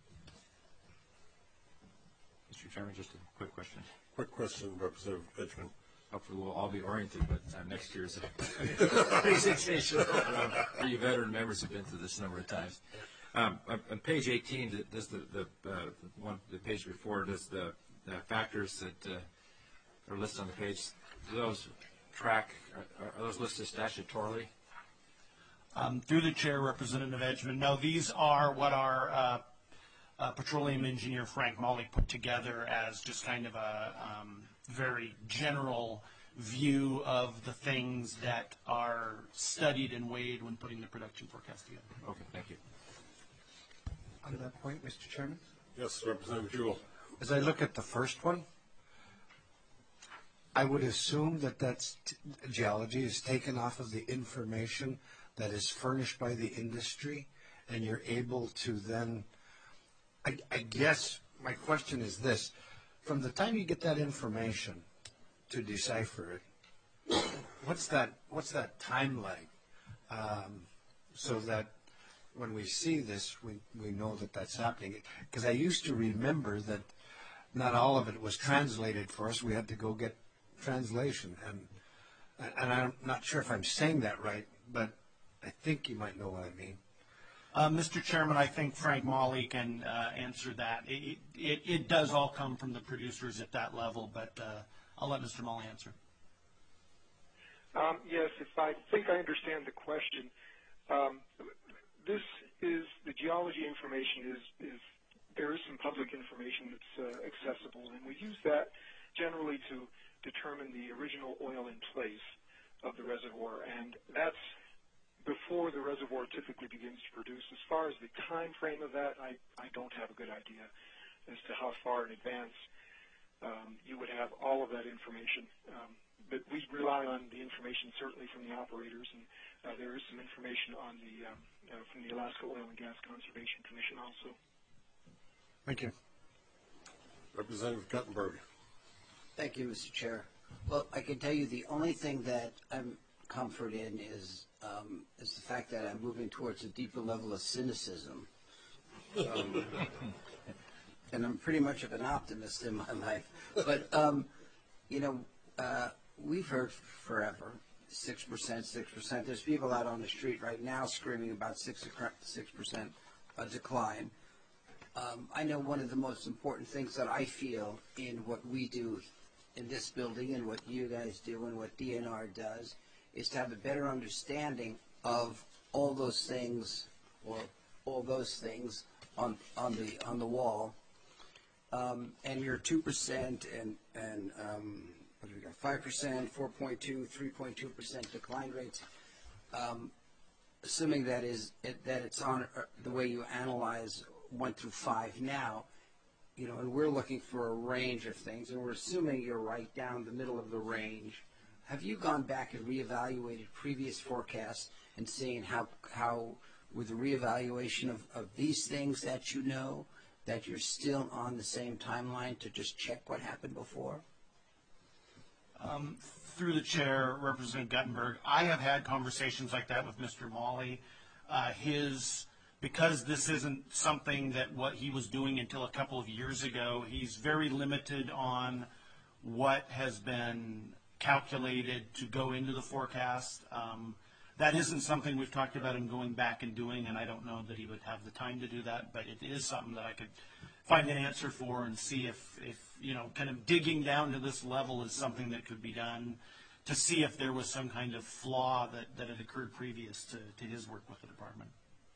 Mr. Chairman, just a quick question. Quick question, Representative Benjamin. Hopefully we'll all be oriented by the time next year's presentation. You veteran members have been through this a number of times. On page 18, does the page before, does the factors that are listed on the page, do those track, are those listed statutorily? Through the chair, Representative Edgman, no, these are what our petroleum engineer Frank Molly put together as just kind of a very general view of the things that are studied and weighed when putting the production forecast together. Okay, thank you. On that point, Mr. Chairman? Yes, Representative Jewell. As I look at the first one, I would assume that geology is taken off of the information that is furnished by the industry, and you're able to then, I guess my question is this. From the time you get that information to decipher it, what's that time lag? So that when we see this, we know that that's happening. Because I used to remember that not all of it was translated for us. We had to go get translation. And I'm not sure if I'm saying that right, but I think you might know what I mean. Mr. Chairman, I think Frank Molly can answer that. It does all come from the producers at that level, but I'll let Mr. Molly answer. Yes, if I think I understand the question. This is the geology information is there is some public information that's accessible, and we use that generally to determine the original oil in place of the reservoir, and that's before the reservoir typically begins to produce. As far as the time frame of that, I don't have a good idea as to how far in advance you would have all of that information. But we rely on the information certainly from the operators, and there is some information on from the Alaska Oil and Gas Conservation Commission also. Thank you. Representative Guttenberg. Thank you, Mr. Chair. Well, I can tell you the only thing that I'm comforted in is the fact that I'm moving towards a deeper level of cynicism. And I'm pretty much of an optimist in my life. But, we've heard forever, 6%, 6%. There's people out on the street right now screaming about 6% decline. I know one of the most important things that I feel in what we do in this building and what you guys do and what DNR does is to have a better understanding of all those things or all those things on the wall. And your 2% and what do we got? 5%, 4.2, 3.2% decline rates. Assuming that it's on the way you analyze 1 through 5 now, and we're looking for a range of things, and we're assuming you're right down the middle of the range. Have you gone back and reevaluated previous forecasts and seeing how with the reevaluation of these things that you know, that you're still on the same timeline to just check what happened before? Through the chair, Representative Guttenberg, I have had conversations like that with Mr. Molly. Because this isn't something that what he was doing until a couple of years ago, he's very limited on what has been calculated to go into the forecast. That isn't something we've talked about him going back and doing, and I don't know that he would have the time to do that, but it is something that I could find an answer for and see if kind of digging down to this level is something that could be done to see if there was some kind of flaw that had occurred previous to his work with the department.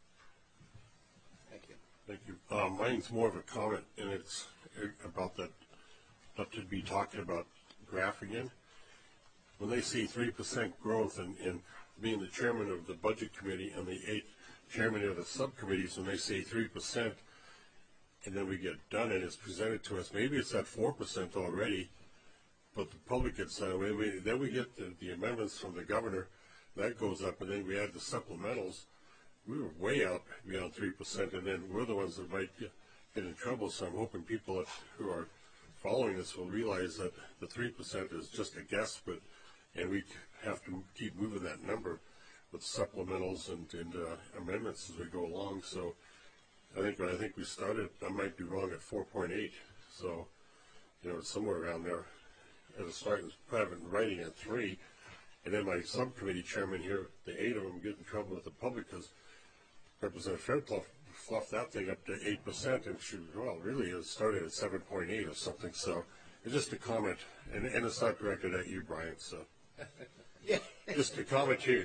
Thank you. Mine's more of a comment, and it's about that, not to be talking about graph again. When they see 3% growth, and being the chairman of the budget committee and the 8th chairman of the subcommittees, when they say 3%, and then we get done and it's presented to us, maybe it's at 4% already, but the public gets then we get the amendments from the governor, that goes up, and then we add the supplementals. We were way out beyond 3%, and then we're the ones that might get in trouble. So I'm hoping people who are following this will realize that the 3% is just a guess, and we have to keep moving that number with supplementals and amendments as we go along. So I think we started, I might be wrong, at 4.8. So it's somewhere around there. As a start, I've been writing at 3, and then my subcommittee chairman here, the 8 of them get in trouble with the public because Representative Fairclough fluffed that thing up to 8%, and really it started at 7.8 or something. So it's just a comment, and it's not directed at you, Brian. So just a comment to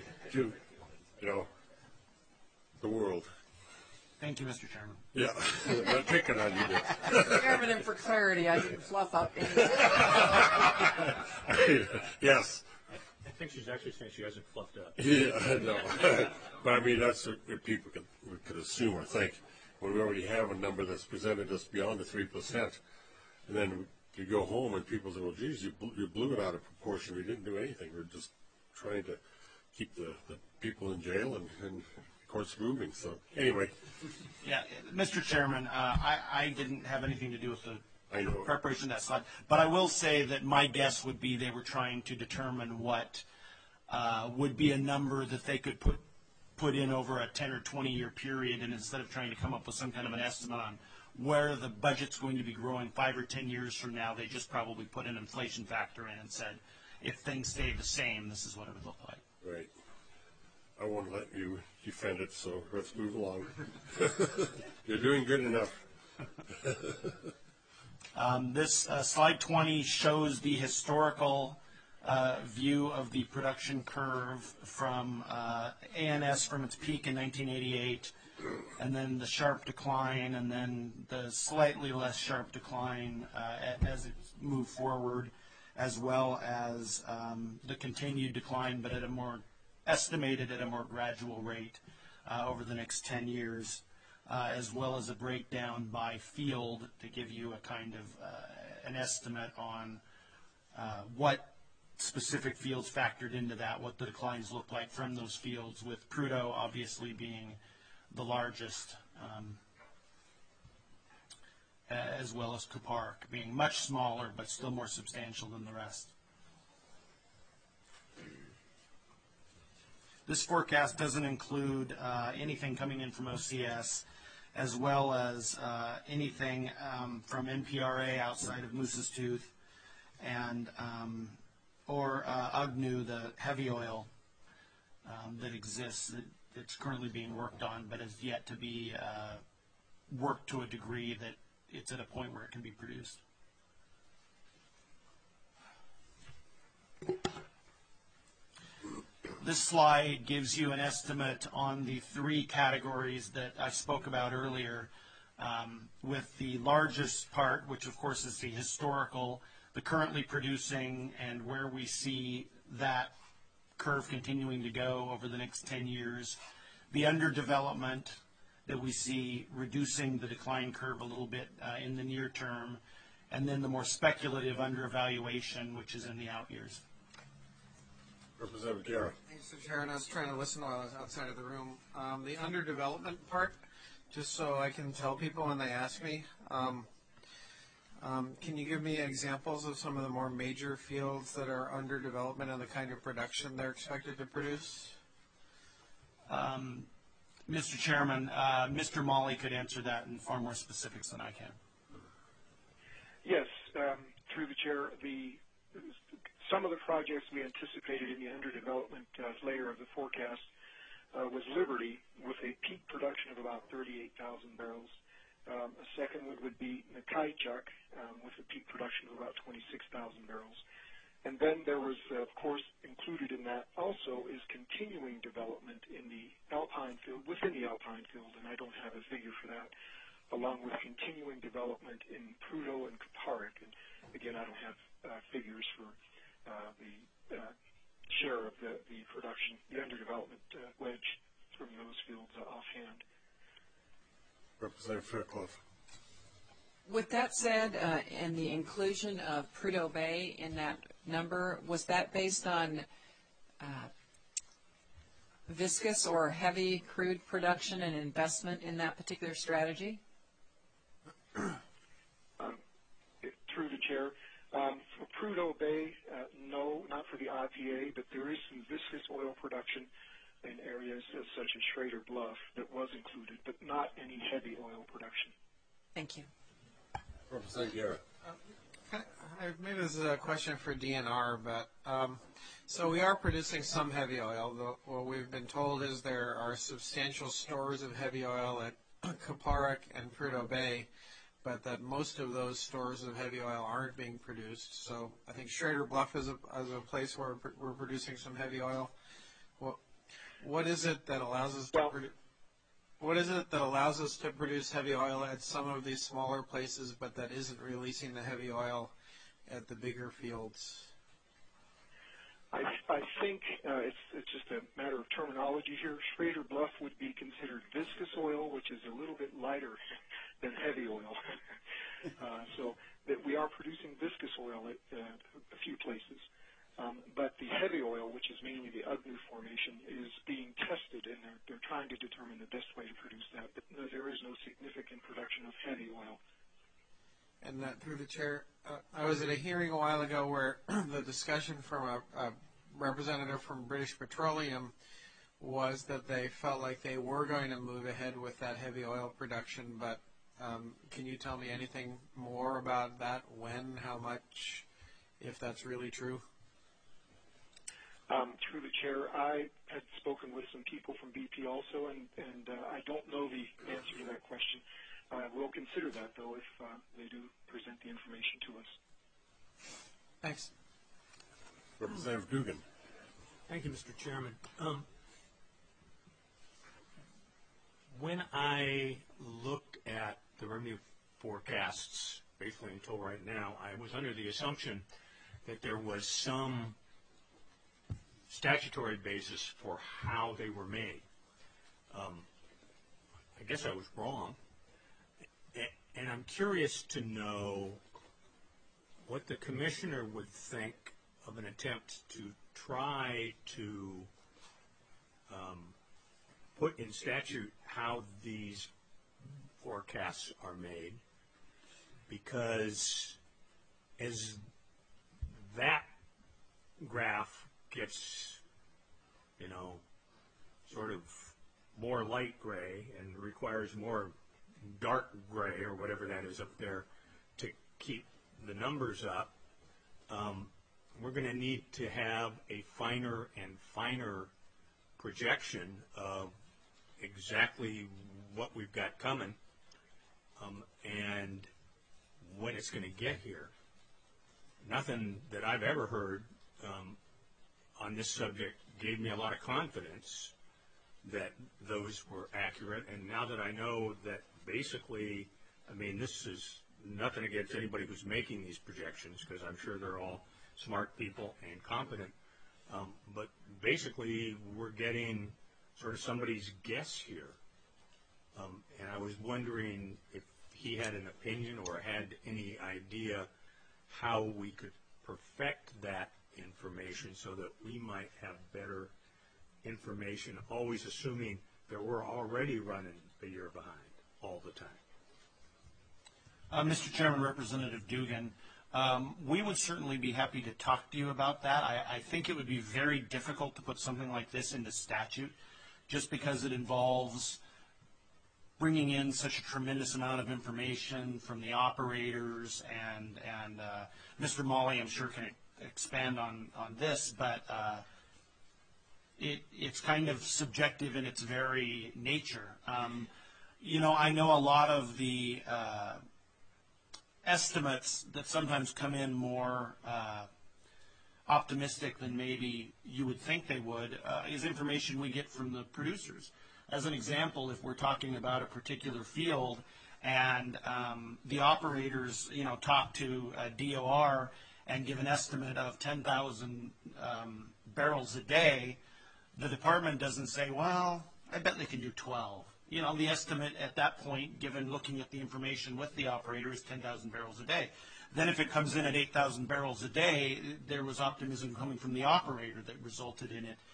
the world. Thank you, Mr. Chairman. Yeah, I'm not picking on you. Mr. Chairman, and for clarity, I didn't fluff up anything. Yes. I think she's actually saying she hasn't fluffed up. Yeah, I know. But I mean, that's what people could assume or think. When we already have a number that's presented us beyond the 3%, and then you go home and people say, well, geez, you blew it out of proportion. We didn't do anything. We're just trying to keep the people in jail and court's moving, so anyway. Yeah, Mr. Chairman, I didn't have anything to do with the I know. preparation of that slide, but I will say that my guess would be they were trying to determine what would be a number that they could put in over a 10 or 20-year period, and instead of trying to come up with some kind of an estimate on where the budget's going to be growing 5 or 10 years from now, they just probably put an inflation factor in and said, if things stay the same, this is what it would look like. Right. I won't let you defend it, so let's move along. You're doing good enough. This slide 20 shows the historical view of the production curve from ANS from its peak in 1988, and then the sharp decline, and then the slightly less sharp decline as it moved forward, as well as the continued decline, but at a more estimated at a more gradual rate over the next 10 years, as well as a breakdown by field to give you a kind of an estimate on what specific fields factored into that, what the declines look like from those fields, with Prudhoe obviously being the largest, as well as Kuparuk being much smaller but still more substantial than the rest. This forecast doesn't include anything coming in from OCS, as well as anything from NPRA outside of Moose's Tooth, and or UGNU, the heavy oil that exists, that's currently being worked on, but is yet to be worked to a degree that it's at a point where it can be produced. This slide gives you an estimate on the 3 categories that I spoke about earlier, with the largest part, which of course is the historical, the currently producing, and where we see that curve continuing to go over the next 10 years, the underdevelopment that we see reducing the decline curve a little bit in the near term, and then the more speculative underevaluation, which is in the out years. Representative Guerra. Mr. Chair, and I was trying to listen while I was outside of the room. The underdevelopment part, just so I can tell people when they ask me, can you give me examples of some of the more major fields that are under development and the kind of production they're expected to produce? Mr. Chairman, Mr. Mawley could answer that in far more specifics than I can. Yes, through the chair, some of the projects we anticipated in the underdevelopment layer of the forecast was Liberty, with a peak production of about 38,000 barrels. A second one would be Nakaichuk, with a peak production of about 26,000 barrels. And then there was, of course, included in that also is continuing development in the Alpine field, within the Alpine field, and I don't have a figure for that, along with continuing development in Prudhoe and Kuparuk. And again, I don't have figures for the share of the production, the underdevelopment wedge from those fields offhand. Representative Fairclough. With that said, and the inclusion of Prudhoe Bay in that number, was that based on viscous or heavy crude production and investment in that particular strategy? Through the chair, for Prudhoe Bay, no, not for the IPA, but there is some viscous oil production in areas such as Schrader Bluff that was included, but not any heavy oil production. Thank you. Representative Guerra. Maybe this is a question for DNR, but so we are producing some heavy oil. What we've been told is there are substantial stores of heavy oil at Kuparuk and Prudhoe Bay, but that most of those stores of heavy oil aren't being produced. So I think Schrader Bluff is a place where we're producing some heavy oil. What is it that allows us to produce? What is it that allows us to produce heavy oil at some of these smaller places, but that isn't releasing the heavy oil at the bigger fields? I think it's just a matter of terminology here. Schrader Bluff would be considered viscous oil, which is a little bit lighter than heavy oil. So that we are producing viscous oil at a few places. But the heavy oil, which is mainly the UGNU formation, is being tested, and they're trying to determine the best way to produce that. But no, there is no significant production of heavy oil. And through the chair, I was at a hearing a while ago where the discussion from a representative from British Petroleum was that they felt like they were going to move ahead with that heavy oil production, but can you tell me anything more about that? When, how much, if that's really true? Through the chair, I had spoken with some people from BP also, and I don't know the answer to that question. We'll consider that, though, if they do present the information to us. Thanks. Representative Dugan. Thank you, Mr. Chairman. When I looked at the revenue forecasts, basically until right now, I was under the assumption that there was some statutory basis for how they were made. I guess I was wrong. And I'm curious to know what the commissioner would think of an attempt to try to put in statute how these forecasts are made, because as that graph gets, sort of more light gray and requires more dark gray or whatever that is up there to keep the numbers up, we're going to need to have a finer and finer projection of exactly what we've got coming and when it's going to get here. Nothing that I've ever heard on this subject gave me a lot of confidence that those were accurate, and now that I know that basically, this is nothing against anybody who's making these projections, because I'm sure they're all smart people and competent, but basically we're getting sort of somebody's guess here, and I was wondering if he had an opinion or had any idea how we could perfect that information so that we might have better information, always assuming that we're already running a year behind all the time. Mr. Chairman, Representative Dugan, we would certainly be happy to talk to you about that. I think it would be very difficult to put something like this into statute just because it involves bringing in such a tremendous amount of information from the operators, and Mr. Mawley, I'm sure, can expand on this, but it's kind of subjective in its very nature. I know a lot of the estimates that sometimes come in more optimistic than maybe you would think they would is information we get from the producers. As an example, if we're talking about a particular field and the operators, talk to DOR and give an estimate of 10,000 barrels a day, the department doesn't say, well, I bet they can do 12. The estimate at that point, given looking at the information with the operator, is 10,000 barrels a day. Then if it comes in at 8,000 barrels a day, there was optimism coming from the operator that resulted in it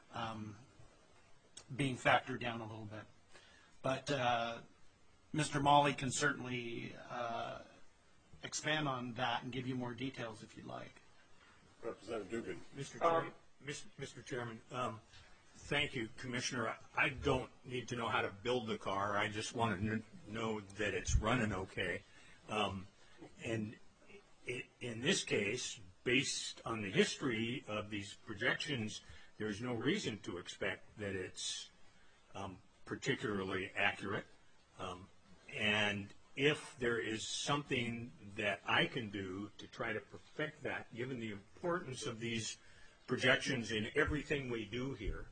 being factored down a little bit. But Mr. Mawley can certainly expand on that and give you more details if you'd like. Representative Dugan. Mr. Chairman, thank you, Commissioner. I don't need to know how to build the car. I just want to know that it's running okay. And in this case, based on the history of these projections, there's no reason to expect that it's particularly accurate. And if there is something that I can do to try to perfect that, given the importance of these projections in everything we do here,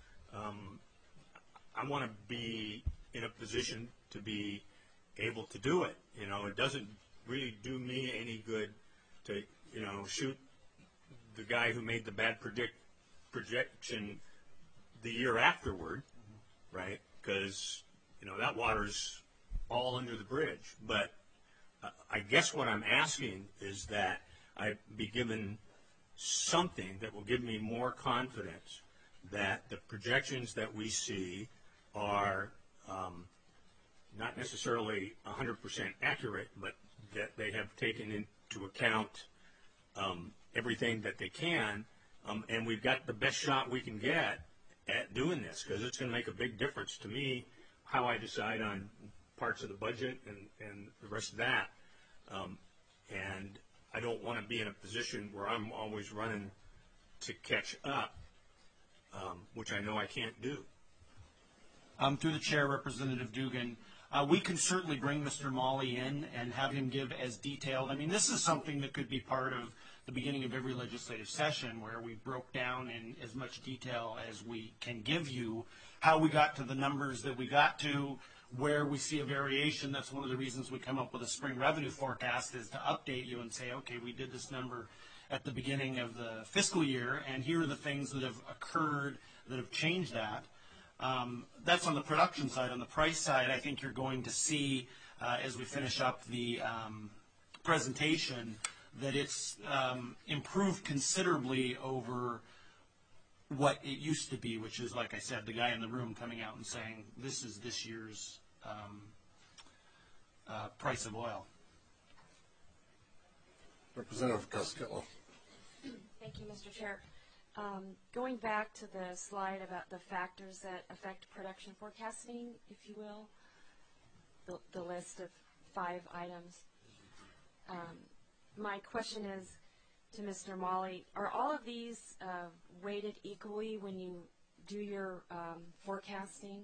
I want to be in a position to be able to do it. It doesn't really do me any good to, shoot the guy who made the bad projection the year afterward, right? Because, that water's all under the bridge. But I guess what I'm asking is that I be given something that will give me more confidence that the projections that we see are not necessarily 100% accurate, but that they have taken into account everything that they can, and we've got the best shot we can get at doing this, because it's going to make a big difference to me how I decide on parts of the budget and the rest of that. And I don't want to be in a position where I'm always running to catch up, which I know I can't do. Through the chair, Representative Dugan, we can certainly bring Mr. Malley in and have him give as detailed. I mean, this is something that could be part of the beginning of every legislative session, where we broke down in as much detail as we can give you how we got to the numbers that we got to, where we see a variation. That's one of the reasons we come up with a spring revenue forecast, is to update you and say, okay, we did this number at the beginning of the fiscal year, and here are the things that have occurred that have changed that. That's on the production side. On the price side, I think you're going to see, as we finish up the presentation, that it's improved considerably over what it used to be, which is, like I said, the guy in the room coming out and saying, this is this year's price of oil. Representative Costello. Thank you, Mr. Chair. Going back to the slide about the factors that affect production forecasting, if you will, the list of 5 items. My question is to Mr. Malley, are all of these weighted equally when you do your forecasting?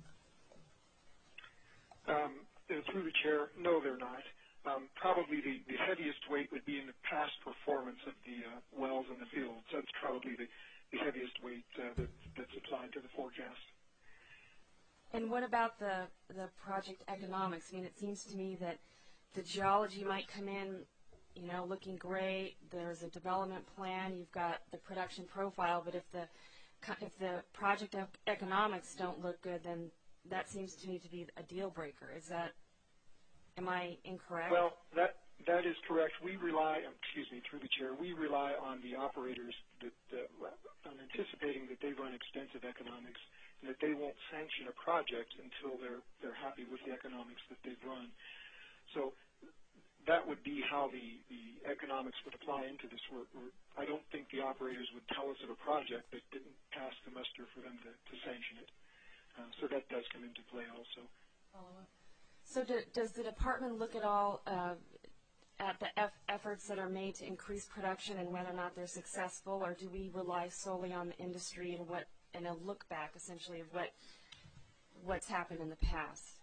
Through the chair, no, they're not. Probably the heaviest weight would be in the past performance of the wells in the fields. That's probably the heaviest weight that's applied to the forecast. And what about the project economics? I mean, it seems to me that the geology might come in, you know, looking great. There's a development plan. You've got the production profile. But if the project economics don't look good, then that seems to me to be a deal breaker. Am I incorrect? Well, that is correct. We rely, through the chair, we rely on the operators on anticipating that they run extensive economics and that they won't sanction a project until they're happy with the economics that they've run. So that would be how the economics would apply into this. I don't think the operators would tell us of a project that didn't pass the muster for them to sanction it. So that does come into play also. So does the department look at all at the efforts that are made to increase production and whether or not they're successful, or do we rely solely on the industry and a look back essentially of what's happened in the past?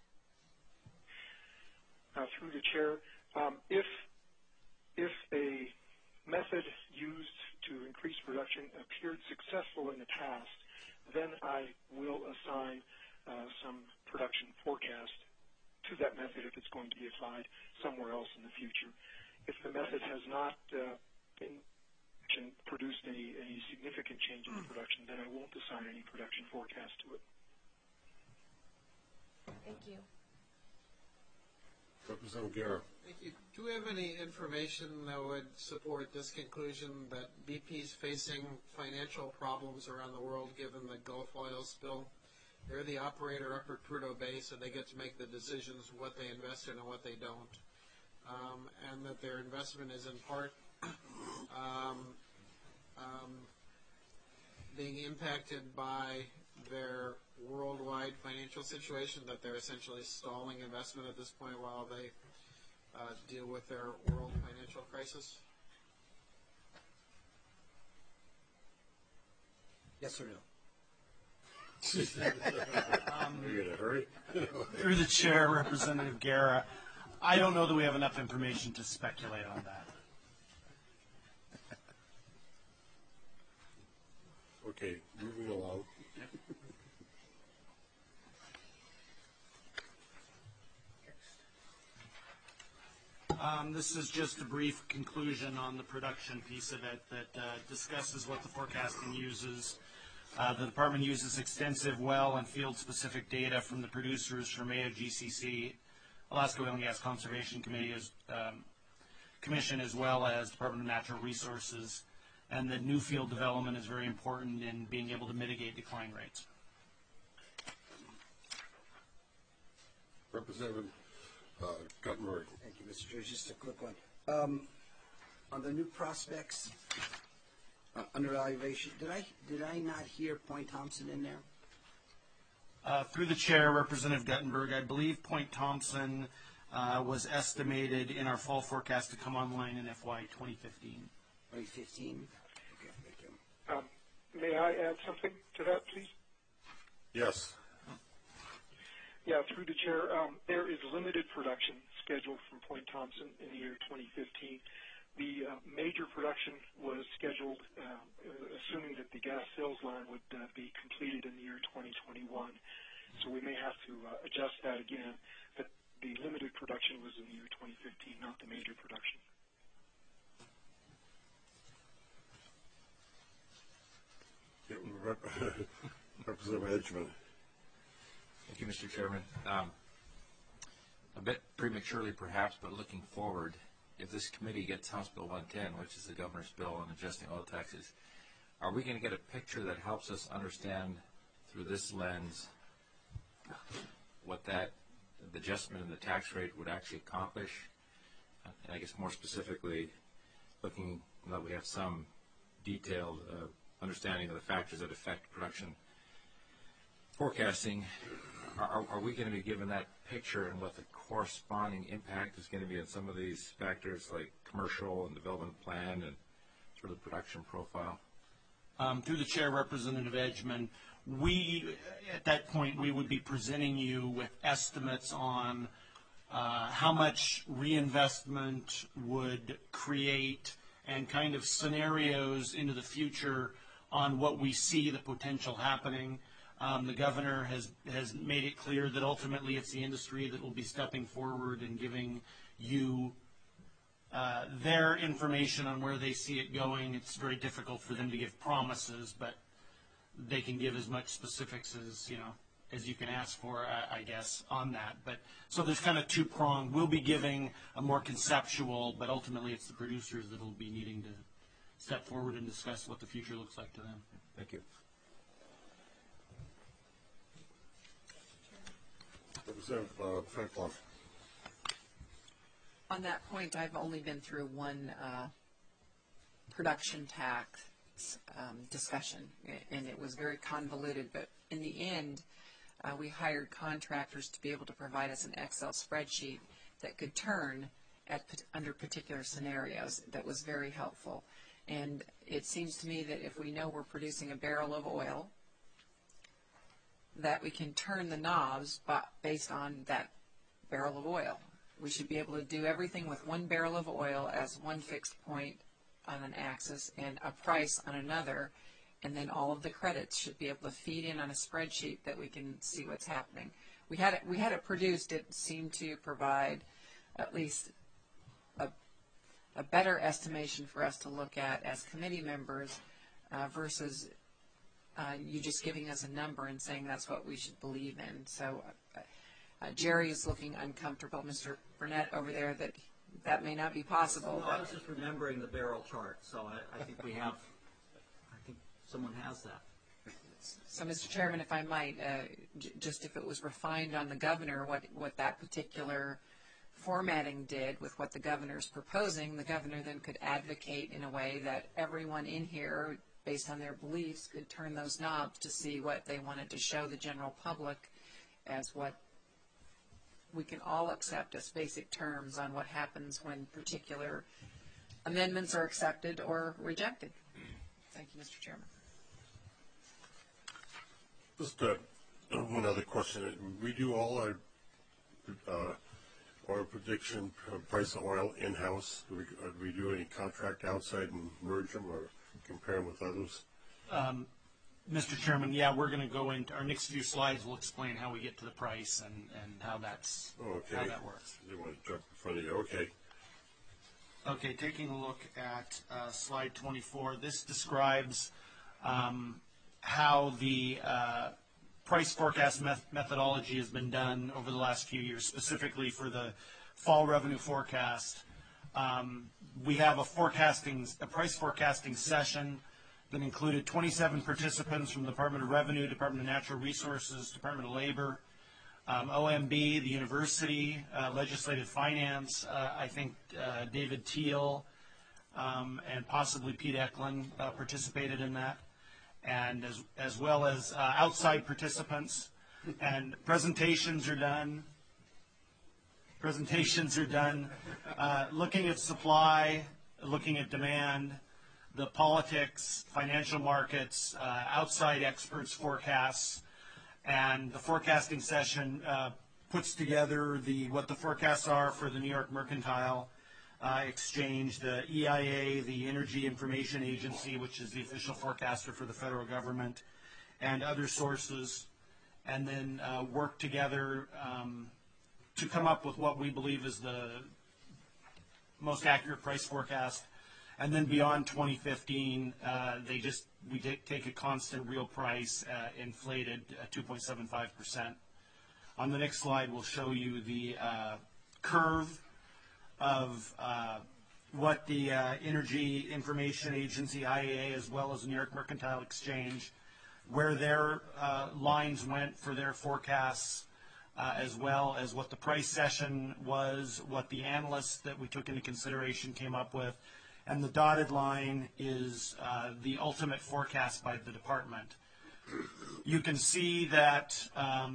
Through the chair, if a method used to increase production appeared successful in the past, then I will assign some production forecast to that method if it's going to be applied somewhere else in the future. If the method has not produced any significant change in the production, then I won't assign any production forecast to it. Thank you. Representative Guerra. Thank you. Do we have any information that would support this conclusion that BP's facing financial problems around the world given the Gulf oil spill? They're the operator up at Prudhoe Bay, so they get to make the decisions what they invest in and what they don't. And that their investment is in part being impacted by their worldwide financial situation, that they're essentially stalling investment at this point while they deal with their world financial crisis? Yes or no? Are you in a hurry? Through the chair, Representative Guerra, I don't know that we have enough information to speculate on that. Okay, moving along. This is just a brief conclusion on the production piece of it that discusses what the forecasting uses. The department uses extensive well and field-specific data from the producers from AOGCC, Alaska Oil and Gas Conservation Commission, as well as Department of Natural Resources, and that new field development is very important in being able to mitigate decline rates. Representative Guttenberg. Thank you, Mr. Chair. Just a quick one. On the new prospects, under evaluation, did I not hear Point Thompson in there? Through the chair, Representative Guttenberg, I believe Point Thompson was estimated in our fall forecast to come online in FY 2015. 2015? Okay, thank you. May I add something to that, please? Yes. Yeah, through the chair, there is limited production scheduled from Point Thompson in the year 2015. The major production was scheduled, assuming that the gas sales line would be completed in the year 2021. So we may have to adjust that again. But the limited production was in the year 2015, not the major production. Representative Edgman. Thank you, Mr. Chairman. A bit prematurely, perhaps, but looking forward, if this committee gets House Bill 110, which is the governor's bill on adjusting oil taxes, are we going to get a picture that helps us understand through this lens what that the adjustment in the tax rate would actually accomplish? And I guess more specifically, looking that we have some detailed understanding of the factors that affect production forecasting, are we going to be given that picture and what the corresponding impact is going to be on some of these factors like commercial and development plan and sort of production profile? Through the chair, Representative Edgman, at that point, we would be presenting you with estimates on how much reinvestment would create and kind of scenarios into the future on what we see the potential happening. The governor has made it clear that ultimately it's the industry that will be stepping forward and giving you their information on where they see it going. It's very difficult for them to give promises, but they can give as much specifics as you can ask for, I guess, on that. But so there's kind of two-pronged. We'll be giving a more conceptual, but ultimately it's the producers that will be needing to step forward and discuss what the future looks like to them. Thank you. Representative Franklin. On that point, I've only been through one production tax discussion, and it was very convoluted, but in the end, we hired contractors to be able to provide us an Excel spreadsheet that could turn under particular scenarios. That was very helpful. And it seems to me that if we know we're producing a barrel of oil, that we can turn the knobs based on that barrel of oil. We should be able to do everything with one barrel of oil as one fixed point on an axis and a price on another, and then all of the credits should be able to feed in on a spreadsheet that we can see what's happening. We had it produced. It seemed to provide at least a better estimation for us to look at as committee members versus you just giving us a number and saying that's what we should believe in. So Jerry is looking uncomfortable, Mr. Burnett over there, that may not be possible. No, I was just remembering the barrel chart, so I think we have, I think someone has that. So, Mr. Chairman, if I might, just if it was refined on the governor, what that particular formatting did with what the governor's proposing, the governor then could advocate in a way that everyone in here, based on their beliefs, could turn those knobs to see what they wanted to show the general public as what we can all accept as basic terms on what happens when particular amendments are accepted or rejected. Thank you, Mr. Chairman. Just one other question. We do all our oil prediction, price of oil in-house. Do we do any contract outside and merge them or compare them with others? Mr. Chairman, yeah, we're going to go into our next few slides. We'll explain how we get to the price and how how that works. You want to jump in front of you? Okay. Okay, taking a look at slide 24, this describes how the price forecast methodology has been done over the last few years, specifically for the fall revenue forecast. We have a price forecasting session that included 27 participants from the Department of Revenue, Department of Natural Resources, Department of Labor, OMB, the university, legislative finance, I think David Teal, and possibly Pete Eklund participated in that, and as well as outside participants. And presentations are done. Looking at supply, looking at demand, the politics, financial markets, outside experts' forecasts, and the forecasting session puts together what the forecasts are for the New York Mercantile Exchange, the EIA, the Energy Information Agency, which is the official forecaster for the federal government, and other sources, and then work together to come up with what we believe is the most accurate price forecast. And then beyond 2015, we take a constant real price, inflated 2.75%. On the next slide, we'll show you the curve of what the Energy Information Agency, IEA, as well as the New York Mercantile Exchange, where their lines went for their forecasts, as well as what the price session was, what the analysts that we took into consideration came up with. And the dotted line is the ultimate forecast by the department. You can see that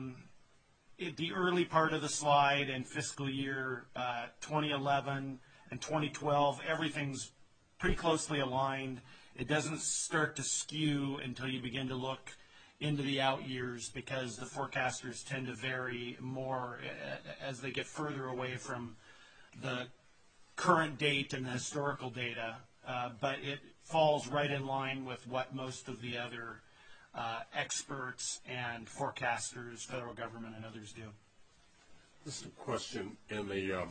the early part of the slide in fiscal year 2011 and 2012, everything's pretty closely aligned. It doesn't start to skew until you begin to look into the out years, because the forecasters tend to vary more as they get further away from the current date and the historical data, but it falls right in line with what most of the other experts and forecasters, federal government and others do. This is a question in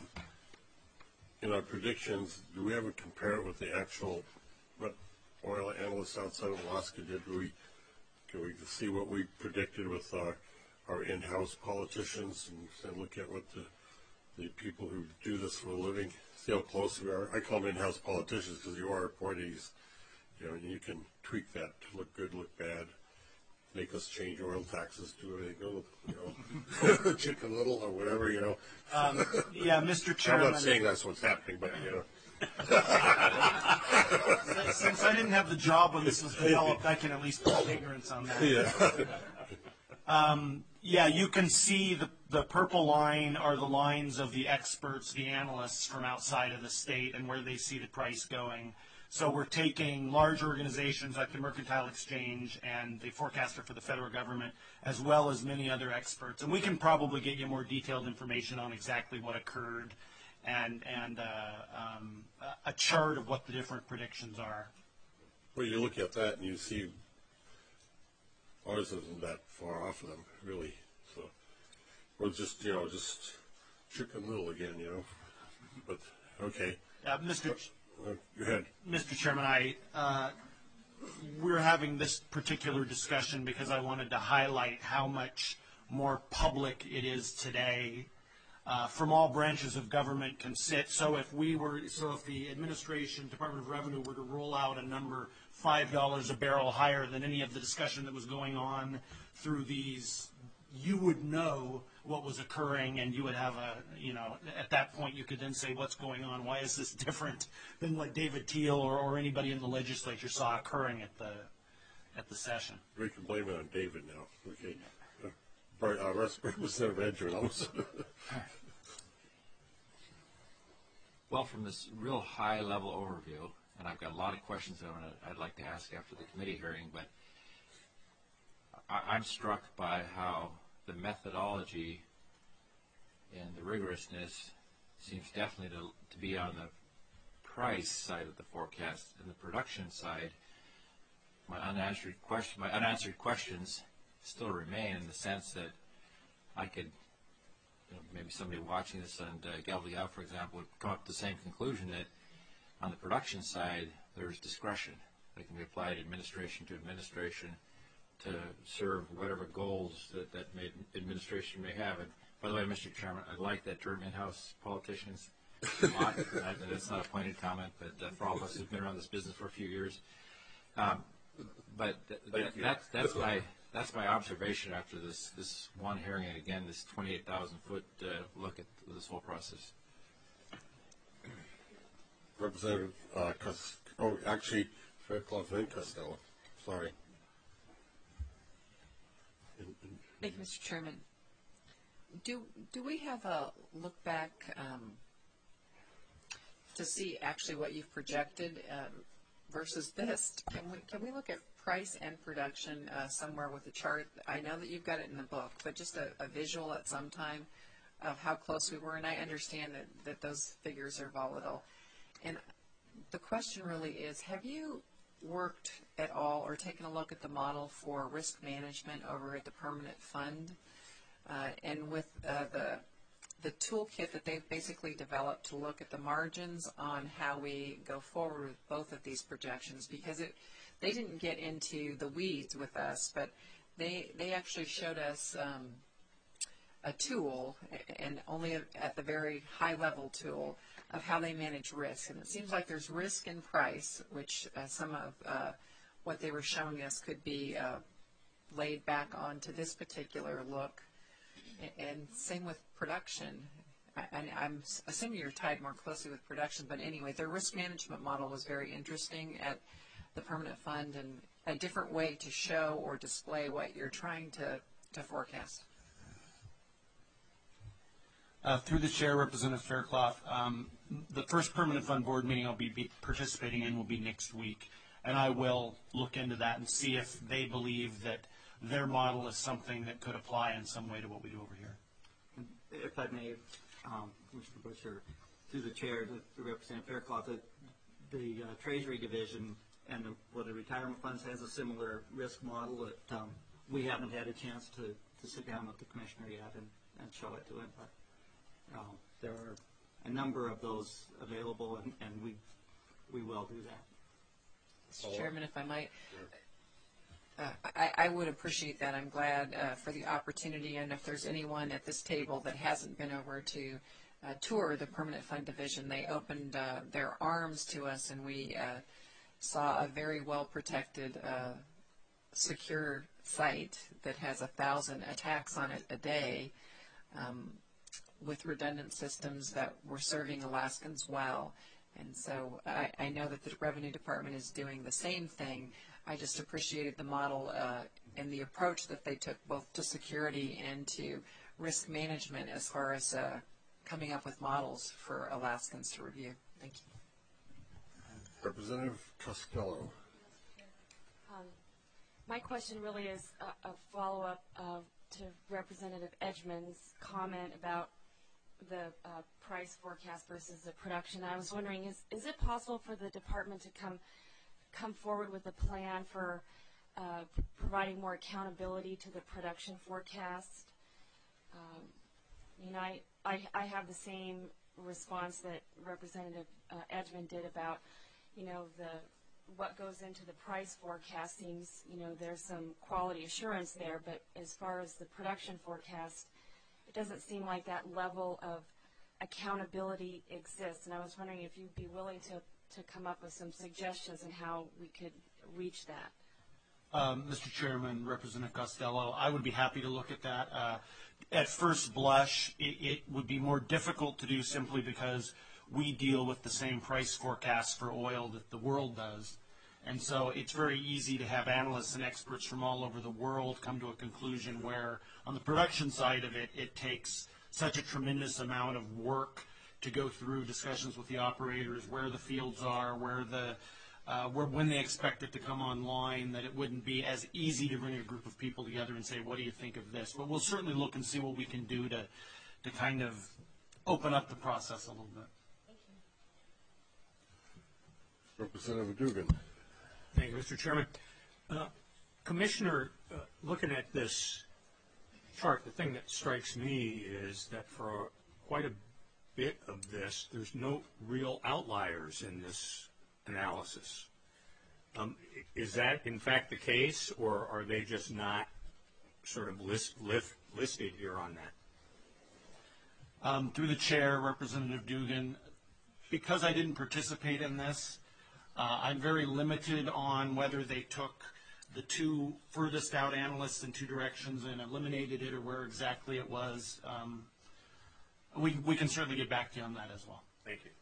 our predictions. Do we ever compare it with the actual what oil analysts outside of Alaska did? Can we see what we predicted with our in-house politicians and look at what the people who do this for a living, see how close we are? I call them in-house politicians because you are appointees, and you can tweak that to look good, look bad, make us change oil taxes to where they go, Chicken Little or whatever, Yeah, Mr. Chairman. I'm not saying that's what's happening, but Since I didn't have the job when this was developed, I can at least put ignorance on that. Yeah, you can see the purple line are the lines of the experts, the analysts from outside of the state and where they see the price going. So we're taking large organizations like the Mercantile Exchange and the forecaster for the federal government, as well as many other experts. And we can probably get you more detailed information on exactly what occurred and a chart of what the different predictions are. Well, you look at that and you see ours isn't that far off of them, really. So we're just Chicken Little again, But okay. Go ahead. Mr. Chairman, we're having this particular discussion because I wanted to highlight how much more public it is today. From all branches of government can sit. So if the administration, Department of Revenue, were to roll out a number $5 a barrel higher than any of the discussion that was going on through these, you would know what was occurring, and you would have at that point you could then say, what's going on? Why is this different than what David Teal or anybody in the legislature saw occurring at the session? We can blame it on David now. Okay. Representative Edgerton. Well, from this real high-level overview, and I've got a lot of questions I'd like to ask after the committee hearing, but I'm struck by how the methodology and the rigorousness seems definitely to be on the price side of the forecast, and the production side. My unanswered questions still remain, in the sense that I could, maybe somebody watching this on Galvey, for example, would come up to the same conclusion, that on the production side, there's discretion that can be applied administration to administration to serve whatever goals that administration may have. And by the way, Mr. Chairman, I like that term, in-house politicians, a lot. That's not a pointed comment, but for all of us who've been around this business for a few years. But that's that's my observation after this one hearing, and again, this 28,000-foot look at this whole process. Representative, actually, Fairclough and Costello. Sorry. Thank you, Mr. Chairman. Do we have a look back to see actually what you've projected versus this? Can we look at price and production somewhere with a chart? I know that you've got it in the book, but just a visual at some time of how close we were. And I understand that those figures are volatile. And the question really is, have you worked at all or taken a look at the model for risk management over at the permanent fund? And with the toolkit that they've basically developed to look at the margins on how we go forward with both of these projections, because they didn't get into the weeds with us, but they actually showed us a tool, and only at the very high level tool, of how they manage risk. And it seems like there's risk in price, which some of what they were showing us could be laid back onto this particular look. And same with production. I'm assuming you're tied more closely with production, but anyway, their risk management model was very interesting at the permanent fund, and a different way to show or display what you're trying to forecast. Through the chair, Representative Fairclough, the first permanent fund board meeting I'll be participating in will be next week, and I will look into that and see if they believe that their model is something that could apply in some way to what we do over here. If I may, Commissioner Butcher, through the chair, to Representative Fairclough, the Treasury Division and the retirement funds has a similar risk model that we haven't had a chance to sit down with the commissioner yet and show it to him. But there are a number of those available, and we will do that. Mr. Chairman, if I might. I would appreciate that. I'm glad for the opportunity, and if there's anyone at this table that hasn't been over to tour the Permanent Fund Division, they opened their arms to us, and we saw a very well-protected, secure site that has 1,000 attacks on it a day, with redundant systems that were serving Alaskans well. And so I know that the Revenue Department is doing the same thing. I just appreciated the model and the approach that they took both to security and to risk management as far as coming up with models for Alaskans to review. Thank you. Representative Costello. My question really is a follow-up to Representative Edgman's comment about the price forecast versus the production. I was wondering, is it possible for the department to come forward with a plan for providing more accountability to the production forecast? I have the same response that Representative Edgman did about, what goes into the price forecast seems, there's some quality assurance there, but as far as the production forecast, it doesn't seem like that level of accountability exists. And I was wondering if you'd be willing to come up with some suggestions on how we could reach that. Mr. Chairman, Representative Costello, I would be happy to look at that. At first blush, it would be more difficult to do simply because we deal with the same price forecasts for oil that the world does. And so it's very easy to have analysts and experts from all over the world come to a conclusion where on the production side of it, it takes such a tremendous amount of work to go through discussions with the operators, where the fields are, when they expect it to come online, that it wouldn't be as easy to bring a group of people together and say, what do you think of this? But we'll certainly look and see what we can do to kind of open up the process a little bit. Representative Dugan. Thank you, Mr. Chairman. Commissioner, looking at this chart, the thing that strikes me is that for quite a bit of this, there's no real outliers in this analysis. Is that in fact the case, or are they just not sort of listed here on that? Through the chair, Representative Dugan, because I didn't participate in this, I'm very limited on whether they took the two furthest out analysts in two directions and eliminated it or where exactly it was, we can certainly get back to you on that as well. Thank you.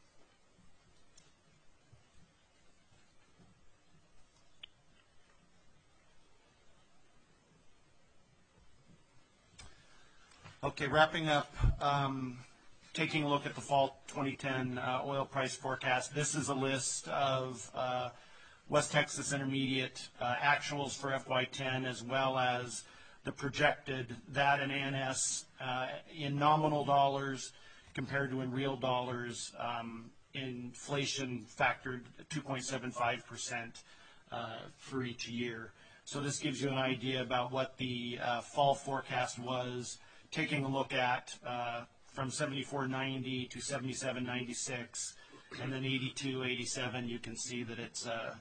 Okay, wrapping up, taking a look at the fall 2010 oil price forecast. This is a list of West Texas Intermediate actuals for FY10 as well as the projected that and ANS in nominal dollars compared to in real dollars. Inflation factored 2.75% for each year. So this gives you an idea about what the fall forecast was, taking a look at from 74.90 to 77.96, and then 82.87. You can see that it's a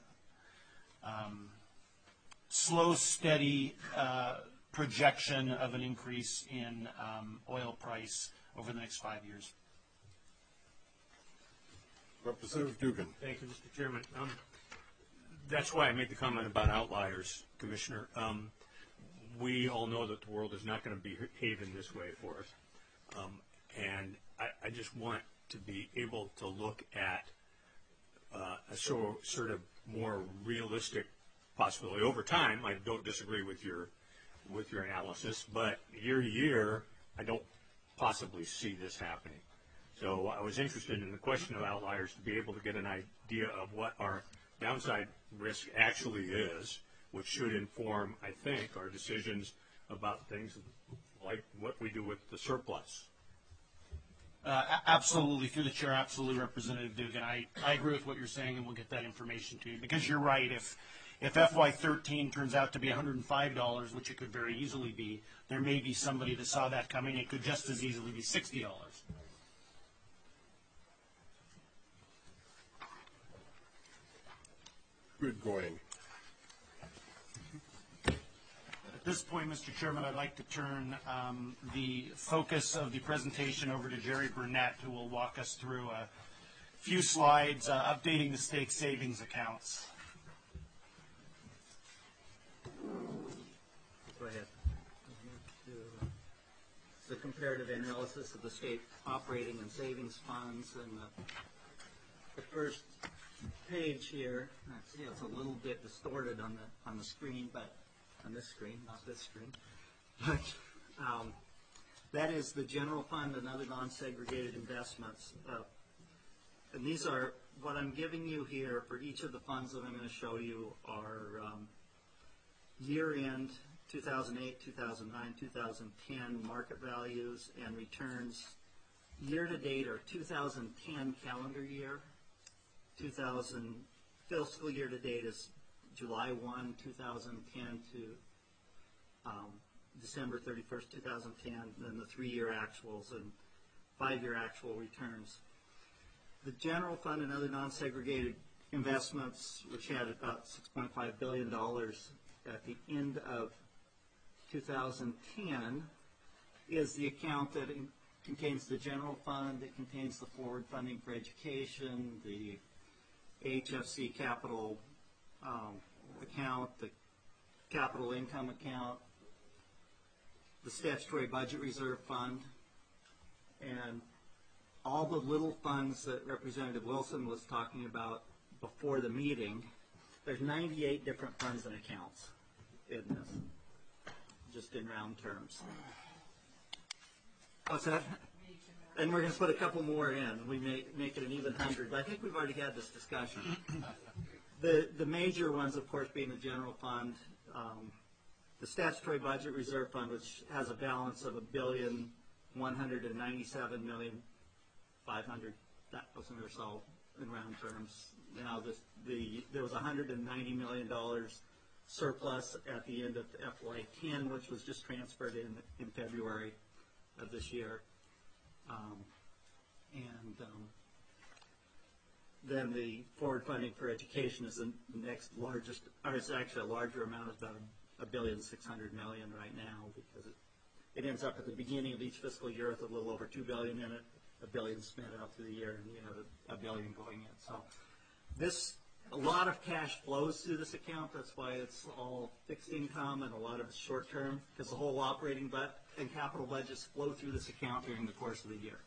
slow, steady projection of an increase in oil price over the next 5 years. Representative Dugan. Thank you, Mr. Chairman. That's why I made the comment about outliers, Commissioner. We all know that the world is not going to behave in this way for us. And I just want to be able to look at a sort of more realistic possibility. Over time, I don't disagree with your analysis, but year to year, I don't possibly see this happening. So I was interested in the question of outliers to be able to get an idea of what our downside risk actually is, which should inform, I think, our decisions about things like what we do with the surplus. Absolutely, through the chair, absolutely, Representative Dugan. I agree with what you're saying, and we'll get that information to you. Because you're right, if FY13 turns out to be $105, which it could very easily be, there may be somebody that saw that coming. It could just as easily be $60. Good going. At this point, Mr. Chairman, I'd like to turn the focus of the presentation over to Jerry Burnett, who will walk us through a few slides updating the stake savings accounts. Go ahead. The comparative analysis of the state operating and savings funds, and the first page here. I see it's a little bit distorted on the screen, but on this screen, not this screen. But that is the general fund and other non-segregated investments. And these are what I'm giving you here for each of the funds that I'm going to show you are year-end 2008, 2009, 2010 market values and returns. Year-to-date are 2010 calendar year. 2000 fiscal year-to-date is July 1, 2010 to December 31st, 2010, and then the 3-year actuals and 5-year actual returns. The general fund and other non-segregated investments, which had about $6.5 billion at the end of 2010, is the account that contains the general fund, it contains the forward funding for education, the HFC capital account, the capital income account, the statutory budget reserve fund, and all the little funds that Representative Wilson was talking about before the meeting. There's 98 different funds and accounts in this, just in round terms. What's that? And we're going to put a couple more in. We may make it an even 100. But I think we've already had this discussion. The major ones, of course, being the general fund, the statutory budget reserve fund, which has a balance of $1,197,500,000 or so in round terms. Now there was $190 million surplus at the end of FY10, which was just transferred in February of this year. Then the forward funding for education is the next largest, or it's actually a larger amount, it's about $1,600,000,000 right now, because it ends up at the beginning of each fiscal year with a little over $2 billion in it, $1 billion spent out through the year, and you have $1 billion going in. So this a lot of cash flows through this account. That's why it's all fixed income and a lot of it's short term, because the whole operating and capital budgets flow through this account during the course of the year.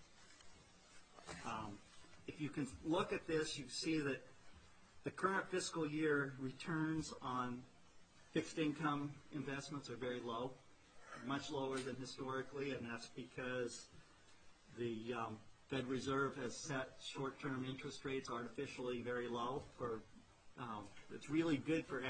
If you can look at this, you see that the current fiscal year returns on fixed income investments are very low, much lower than historically, and that's because the Fed Reserve has set short-term interest rates artificially very low. It's really good for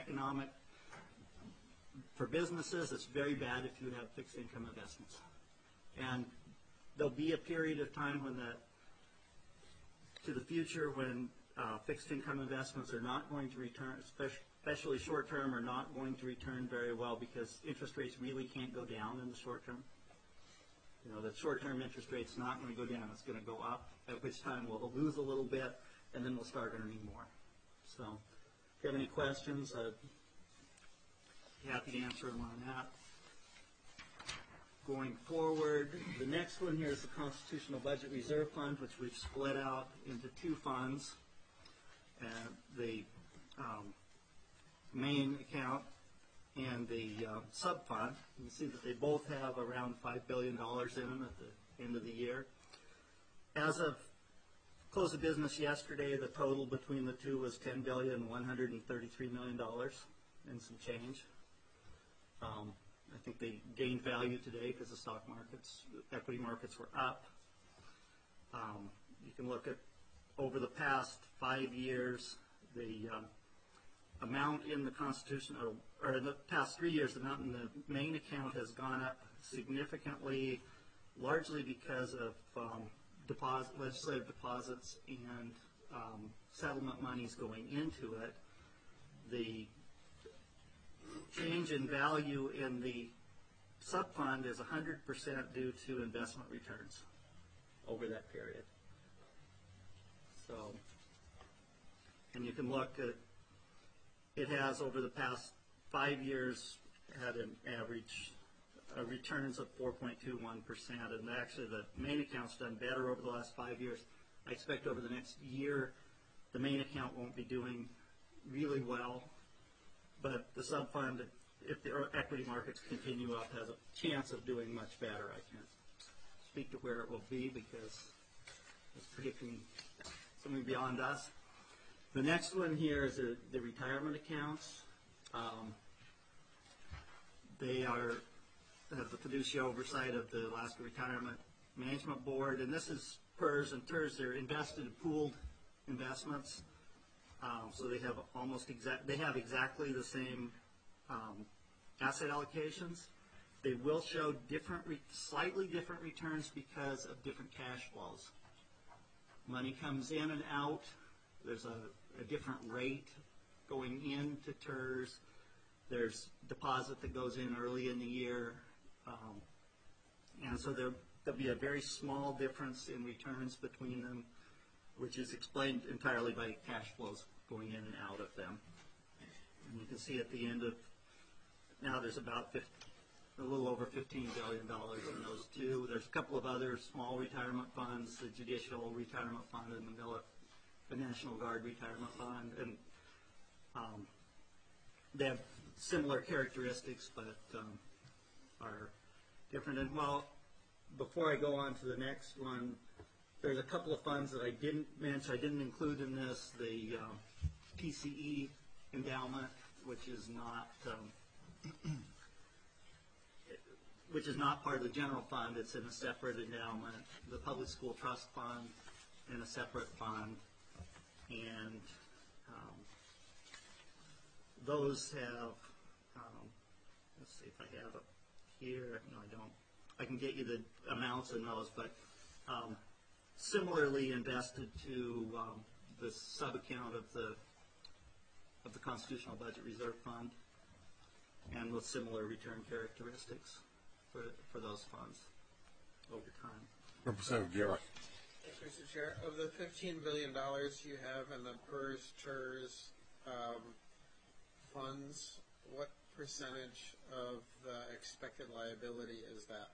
businesses. It's very bad if you have fixed income investments. And there'll be a period of time to the future when fixed income investments are not going to return, especially short-term, are not going to return very well because interest rates really can't go down in the short term. The short-term interest rate's not going to go down. It's going to go up, at which time we'll lose a little bit, and then we'll start earning more. So if you have any questions, I'd be happy to answer them on that. Going forward, the next one here is the Constitutional Budget Reserve Fund, which we've split out into two funds. The main account and the sub-fund. You can see that they both have around $5 billion in them at the end of the year. As of close of business yesterday, the total between the two was $10,133 million and some change. I think they gained value today because the stock markets, equity markets were up. You can look at over the past 5 years, the amount in the Constitution, or in the past 3 years, the amount in the main account has gone up significantly, largely because of legislative deposits and settlement monies going into it. The change in value in the sub-fund is 100% due to investment returns over that period. So, and you can look at, it has over the past 5 years had an average returns of 4.21%, and actually the main account's done better over the last 5 years. I expect over the next year the main account won't be doing really well, but the sub-fund, if the equity markets continue up, has a chance of doing much better. I can't speak to where it will be because it's predicting something beyond us. The next one here is the retirement accounts. They have the fiduciary oversight of the Alaska Retirement Management Board, and this is PERS and TERS. They're invested in pooled investments, so they have exactly the same asset allocations. They will show slightly different returns because of different cash flows. Money comes in and out. There's a different rate going into TERS. There's deposit that goes in early in the year. And so there'll be a very small difference in returns between them, which is explained entirely by cash flows going in and out of them. And you can see at the end of, now there's about a little over $15 billion in those two. There's a couple of other small retirement funds, the Judicial Retirement Fund and the National Guard Retirement Fund, and they have similar characteristics but are different. And well, before I go on to the next one, there's a couple of funds that I didn't mention. I didn't include in this the PCE endowment, which is not part of the general fund. It's in a separate endowment. The Public School Trust Fund in a separate fund, and those have. Let's see if I have it here. No, I don't. I can get you the amounts in those, but similarly invested to the sub-account of the Constitutional Budget Reserve Fund, and with similar return characteristics for those funds over time. Representative Garrett. Thanks, Mr. Chair. Of the $15 billion you have in the PERS, TERS funds, what percentage of the expected liability is that?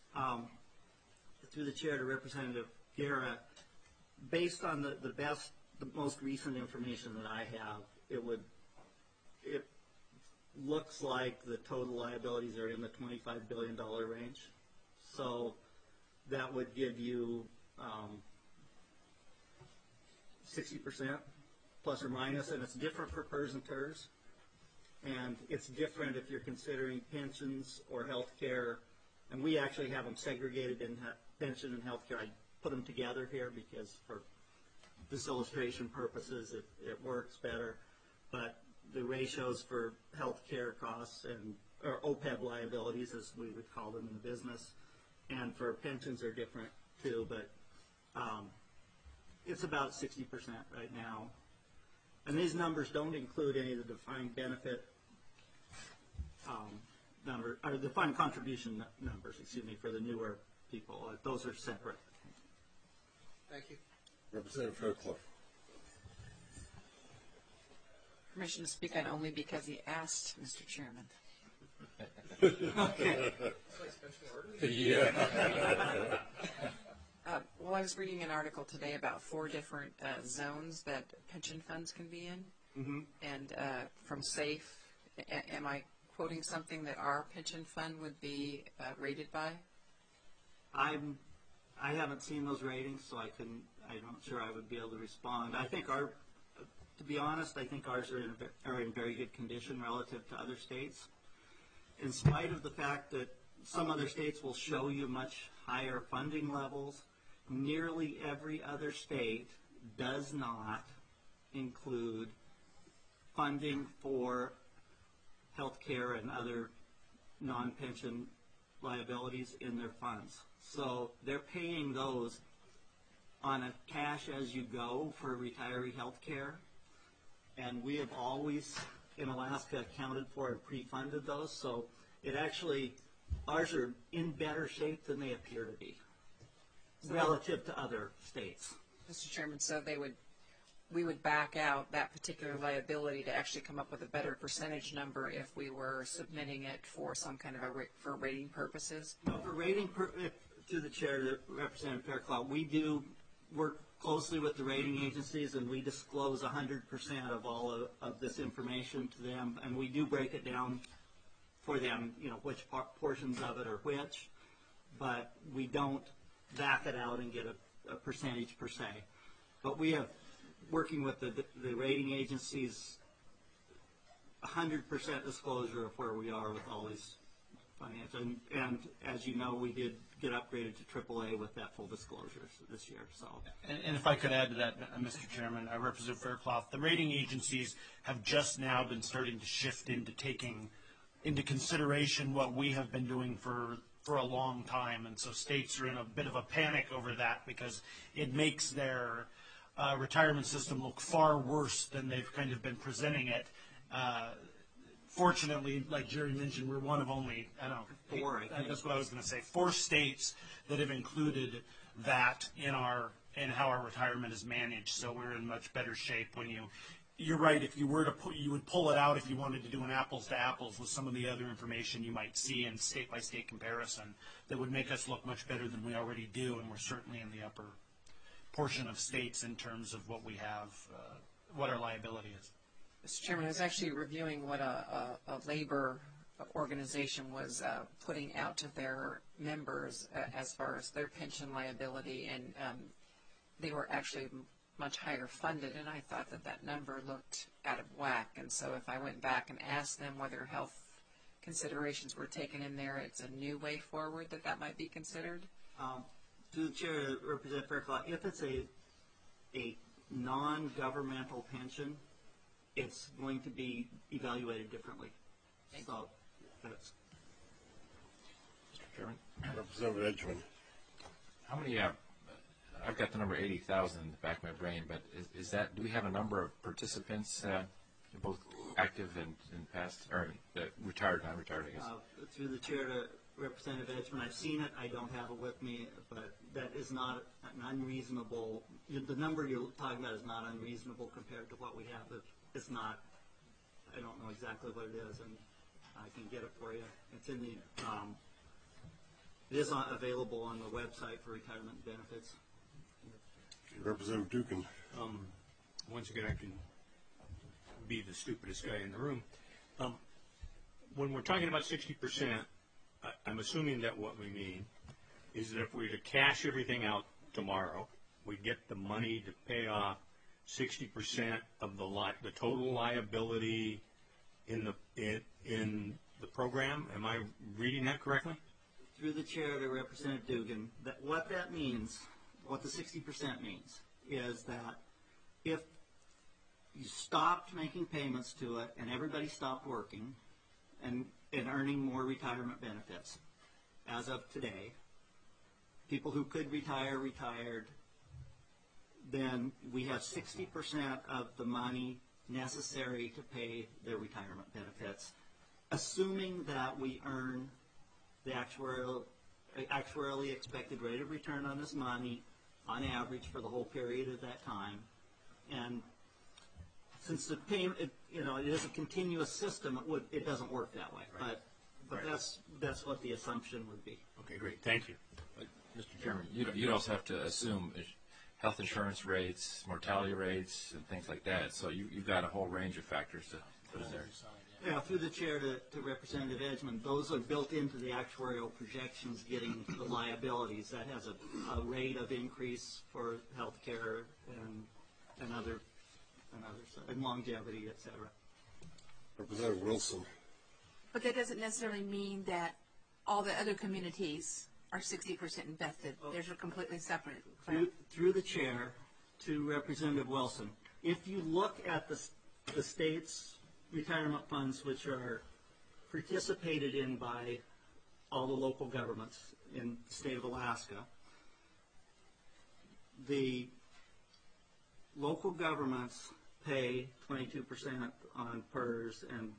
Through the chair to Representative Garrett, based on the best the most recent information that I have, it looks like the total liabilities are in the $25 billion range. So that would give you 60% plus or minus, and it's different for PERS and TERS. And it's different if you're considering pensions or health care. And we actually have them segregated in pension and health care. I put them together here because for this illustration purposes, it works better. But the ratios for health care costs or OPEB liabilities, as we would call them in the business, and for pensions are different too. But it's about 60% right now. And these numbers don't include any of the defined benefit or defined contribution numbers, for the newer people. Those are separate. Thank you. Representative Fairclough. Permission to speak on only because he asked, Mr. Chairman. Yeah. Well, I was reading an article today about 4 different zones that pension funds can be in. Mm-hmm. And from SAFE, am I quoting something that our pension fund would be rated by? I haven't seen those ratings, so I'm not sure I would be able to respond. I think to be honest, I think ours are in very good condition relative to other states. In spite of the fact that some other states will show you much higher funding levels, nearly every other state does not include funding for health care and other non-pension liabilities in their funds. So they're paying those on a cash-as-you-go for retiree health care. And we have always, in Alaska, accounted for and pre-funded those. So ours are in better shape than they appear to be relative to other states. Mr. Chairman, so we would back out that particular liability to actually come up with a better percentage number if we were submitting it for some kind of for rating purposes? No, for rating, to the chair, Representative Fairclough, we do work closely with the rating agencies, and we disclose 100% of all of this information to them, and we do break it down for them, which portions of it are which, but we don't back it out and get a percentage per se. But we have, working with the rating agencies, 100% disclosure of where we are with all these financial, and as you know, we did get upgraded to AAA with that full disclosure this year. So, and if I could add to that, Mr. Chairman, Representative Fairclough, the rating agencies have just now been starting to shift into taking into consideration what we have been doing for a long time, and so states are in a bit of a panic over that because it makes their retirement system look far worse than they've kind of been presenting it. Fortunately, like Jerry mentioned, we're one of only, that's what I was going to say, 4 states that have included that in how our retirement is managed. So we're in much better shape when you're right, if you were to you would pull it out if you wanted to do an apples to apples with some of the other information you might see in state by state comparison that would make us look much better than we already do, and we're certainly in the upper portion of states in terms of what we have, what our liability is. Mr. Chairman, I was actually reviewing what a labor organization was putting out to their members as far as their pension liability, and they were actually much higher funded, and I thought that number looked out of whack. And so if I went back and asked them whether health considerations were taken in there, it's a new way forward that might be considered. To the chair, Representative Fairclough, if it's a non-governmental pension, it's going to be evaluated differently. So that's. Mr. Chairman? Representative Edgman. How many, I've got the number 80,000 in the back of my brain, but is that, do we have a number of participants, both active and past, or retired, non-retired, I guess? Through the chair to Representative Edgman, I've seen it, I don't have it with me, but that is not an unreasonable, the number you're talking about is not unreasonable compared to what we have. It's not, I don't know exactly what it is, and I can get it for you. It's in the, it is available on the website for retirement benefits. Representative Dukin. once again, I can be the stupidest guy in the room. When we're talking about 60%, I'm assuming that what we mean is that if we were to cash everything out tomorrow, we get the money to pay off 60% of the total liability in the program. Am I reading that correctly? Through the chair to Representative Dugan, what that means, what the 60% means, is that if you stopped making payments to it and everybody stopped working and earning more retirement benefits, as of today, people who could retire retired, then we have 60% of the money necessary to pay their retirement benefits, assuming that we earn the actuarially expected rate of return on this money on average for the whole period of that time. And since the payment, it is a continuous system, it doesn't work that way. Right. But that's what the assumption would be. Okay, great. Thank you. Mr. Chairman, you'd also have to assume health insurance rates, mortality rates, and things like that. So you've got a whole range of factors to put in there. Yeah, through the chair to Representative Edgman, those are built into the actuarial projections getting the liabilities. That has a rate of increase for health care and longevity, et cetera. Representative Wilson. But that doesn't necessarily mean that all the other communities are 60% invested. They're completely separate. Through the chair to Representative Wilson, if you look at the state's retirement funds, which are participated in by all the local governments in the state of Alaska, the local governments pay 22% on PERS and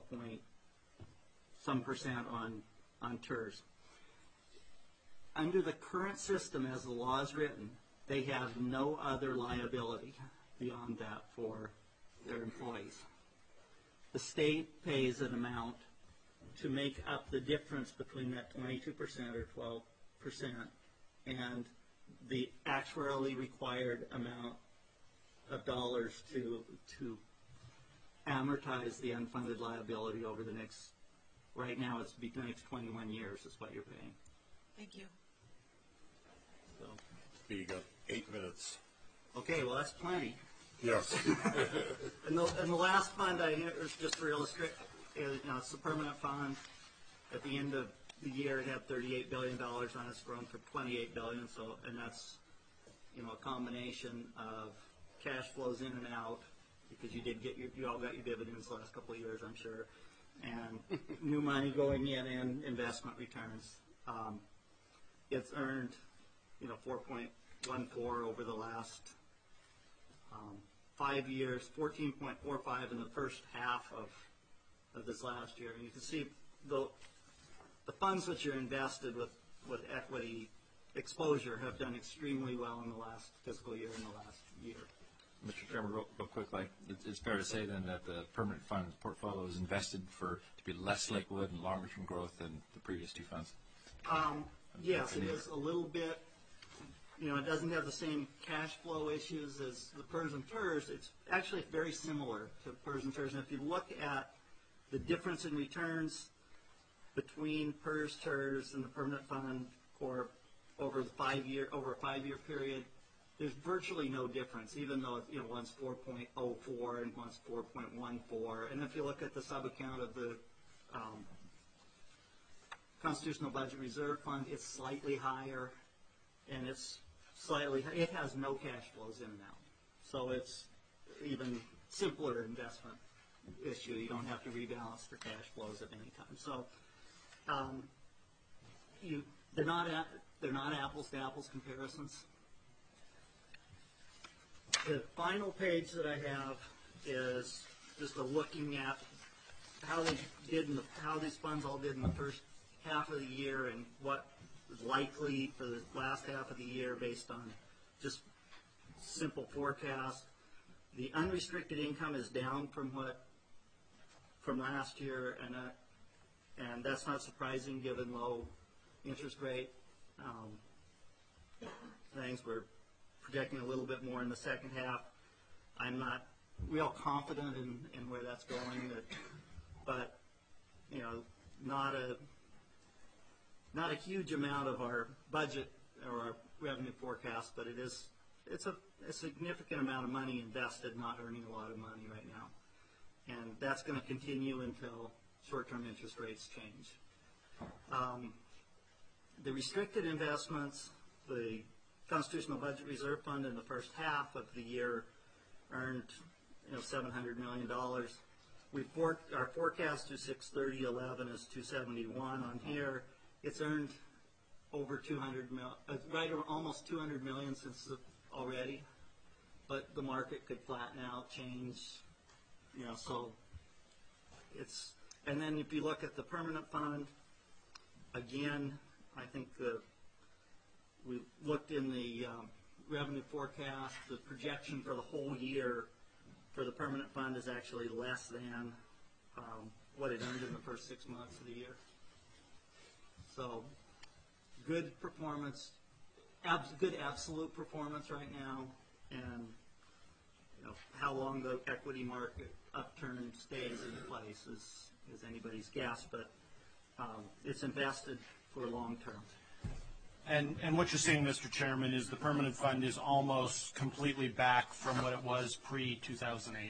12-some% on TERS. Under the current system as the law is written, they have no other liability beyond that for their employees. The state pays an amount to make up the difference between that 22% or 12% and the actuarially required amount of dollars to amortize the unfunded liability over the next, right now it's the next 21 years is what you're paying. Thank you. So. You got 8 minutes. Okay, well that's plenty. Yes. And the last fund I just for illustration, it's the permanent fund. At the end of the year, it had $38 billion on it. It's grown for $28 billion. So, and that's a combination of cash flows in and out because you all got your dividends the last couple of years, I'm sure, and new money going in and investment returns. It's earned 4.14 over the last 5 years, 14.45 in the first half of this last year. And you can see the funds which are invested with equity exposure have done extremely well in the last fiscal year and the last year. Mr. Chairman, real quickly, it's fair to say then that the permanent fund portfolio is invested to be less liquid and longer term growth than the previous two funds? Yes, it is a little bit. It doesn't have the same cash flow issues as the PERS and TERS. It's actually very similar to PERS and TERS. And if you look at the difference in returns between PERS, TERS, and the Permanent Fund Corp over a 5-year period, there's virtually no difference, even though one's 4.04 and one's 4.14. And if you look at the sub-account of the Constitutional Budget Reserve Fund, it's slightly higher, and it has no cash flows in and out. So it's even simpler investment issue. You don't have to rebalance for cash flows at any time. So they're not apples to apples comparisons. The final page that I have is just a looking at how these funds all did in the first half of the year and what is likely for the last half of the year based on just simple forecast. The unrestricted income is down from last year, and that's not surprising given low interest rate. Things we're projecting a little bit more in the second half. I'm not real confident in where that's going, but you know, not a huge amount of our budget or our revenue forecast, but it's a significant amount of money invested, not earning a lot of money right now, and that's going to continue until short-term interest rates change. The restricted investments, the Constitutional Budget Reserve Fund in the first half of the year earned $700 million. Our forecast to 6/30/11 is 271 on here. It's earned over 200 million, almost 200 million since already, but the market could flatten out, change, so it's. And then if you look at the permanent fund, again, I think we looked in the revenue forecast. The projection for the whole year for the permanent fund is actually less than what it earned in the first 6 months of the year. So good performance, good absolute performance right now, and how long the equity market upturn stays in place is anybody's guess, but it's invested for long term. And what you're saying, Mr. Chairman, is the permanent fund is almost completely back from what it was pre-2008.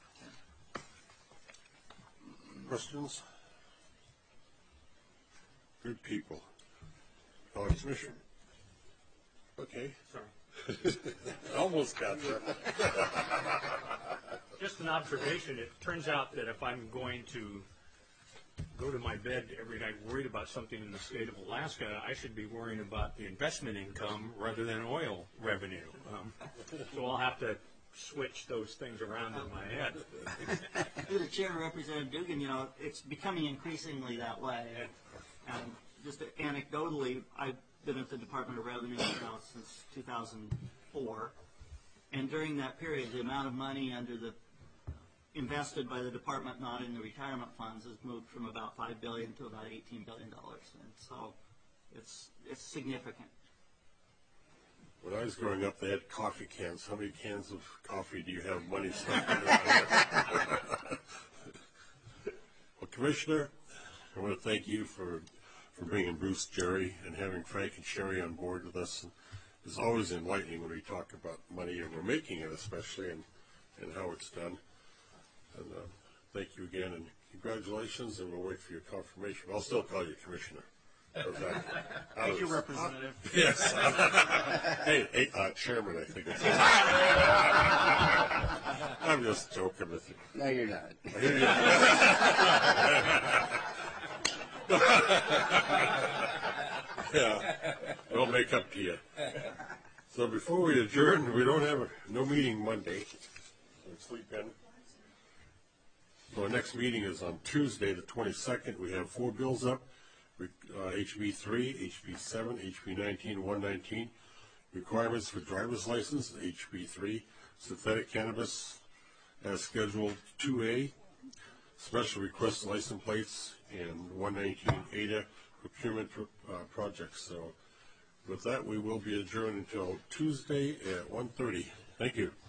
Questions? Good people. Commissioner? Okay. Sorry. Almost got there. Just an observation. It turns out that if I'm going to go to my bed every night worried about something in the state of Alaska, I should be worrying about the investment income rather than oil revenue. So I'll have to switch those things around in my head. Through the chair, Representative Dugan, it's becoming increasingly that way. And just anecdotally, I've been at the Department of Revenue now since 2004, and during that period, the amount of money invested by the department, not in the retirement funds, has moved from about $5 billion to about $18 billion, and so it's significant. When I was growing up, they had coffee cans. How many cans of coffee do you have money stuck in there? Well, Commissioner, I want to thank you for bringing Bruce, Jerry, and having Frank and Sherry on board with us. It's always enlightening when we talk about money, and we're making it especially, and how it's done. And thank you again, and congratulations, and we'll wait for your confirmation. I'll still call you Commissioner. Thank you, Representative. Yes. Hey, Chairman, I think it's. I'm just joking with you. No, you're not. Yeah, we'll make up to you. So before we adjourn, we don't have no meeting Monday. So sleep in. So our next meeting is on Tuesday, the 22nd. We have 4 bills up. HB 3, HB 7, HB 19, 119. Requirements for driver's license, HB 3. Synthetic cannabis as scheduled 2A. Special request license plates, and 119 ADA procurement projects. So with that, we will be adjourned until Tuesday at 1:30. Thank you.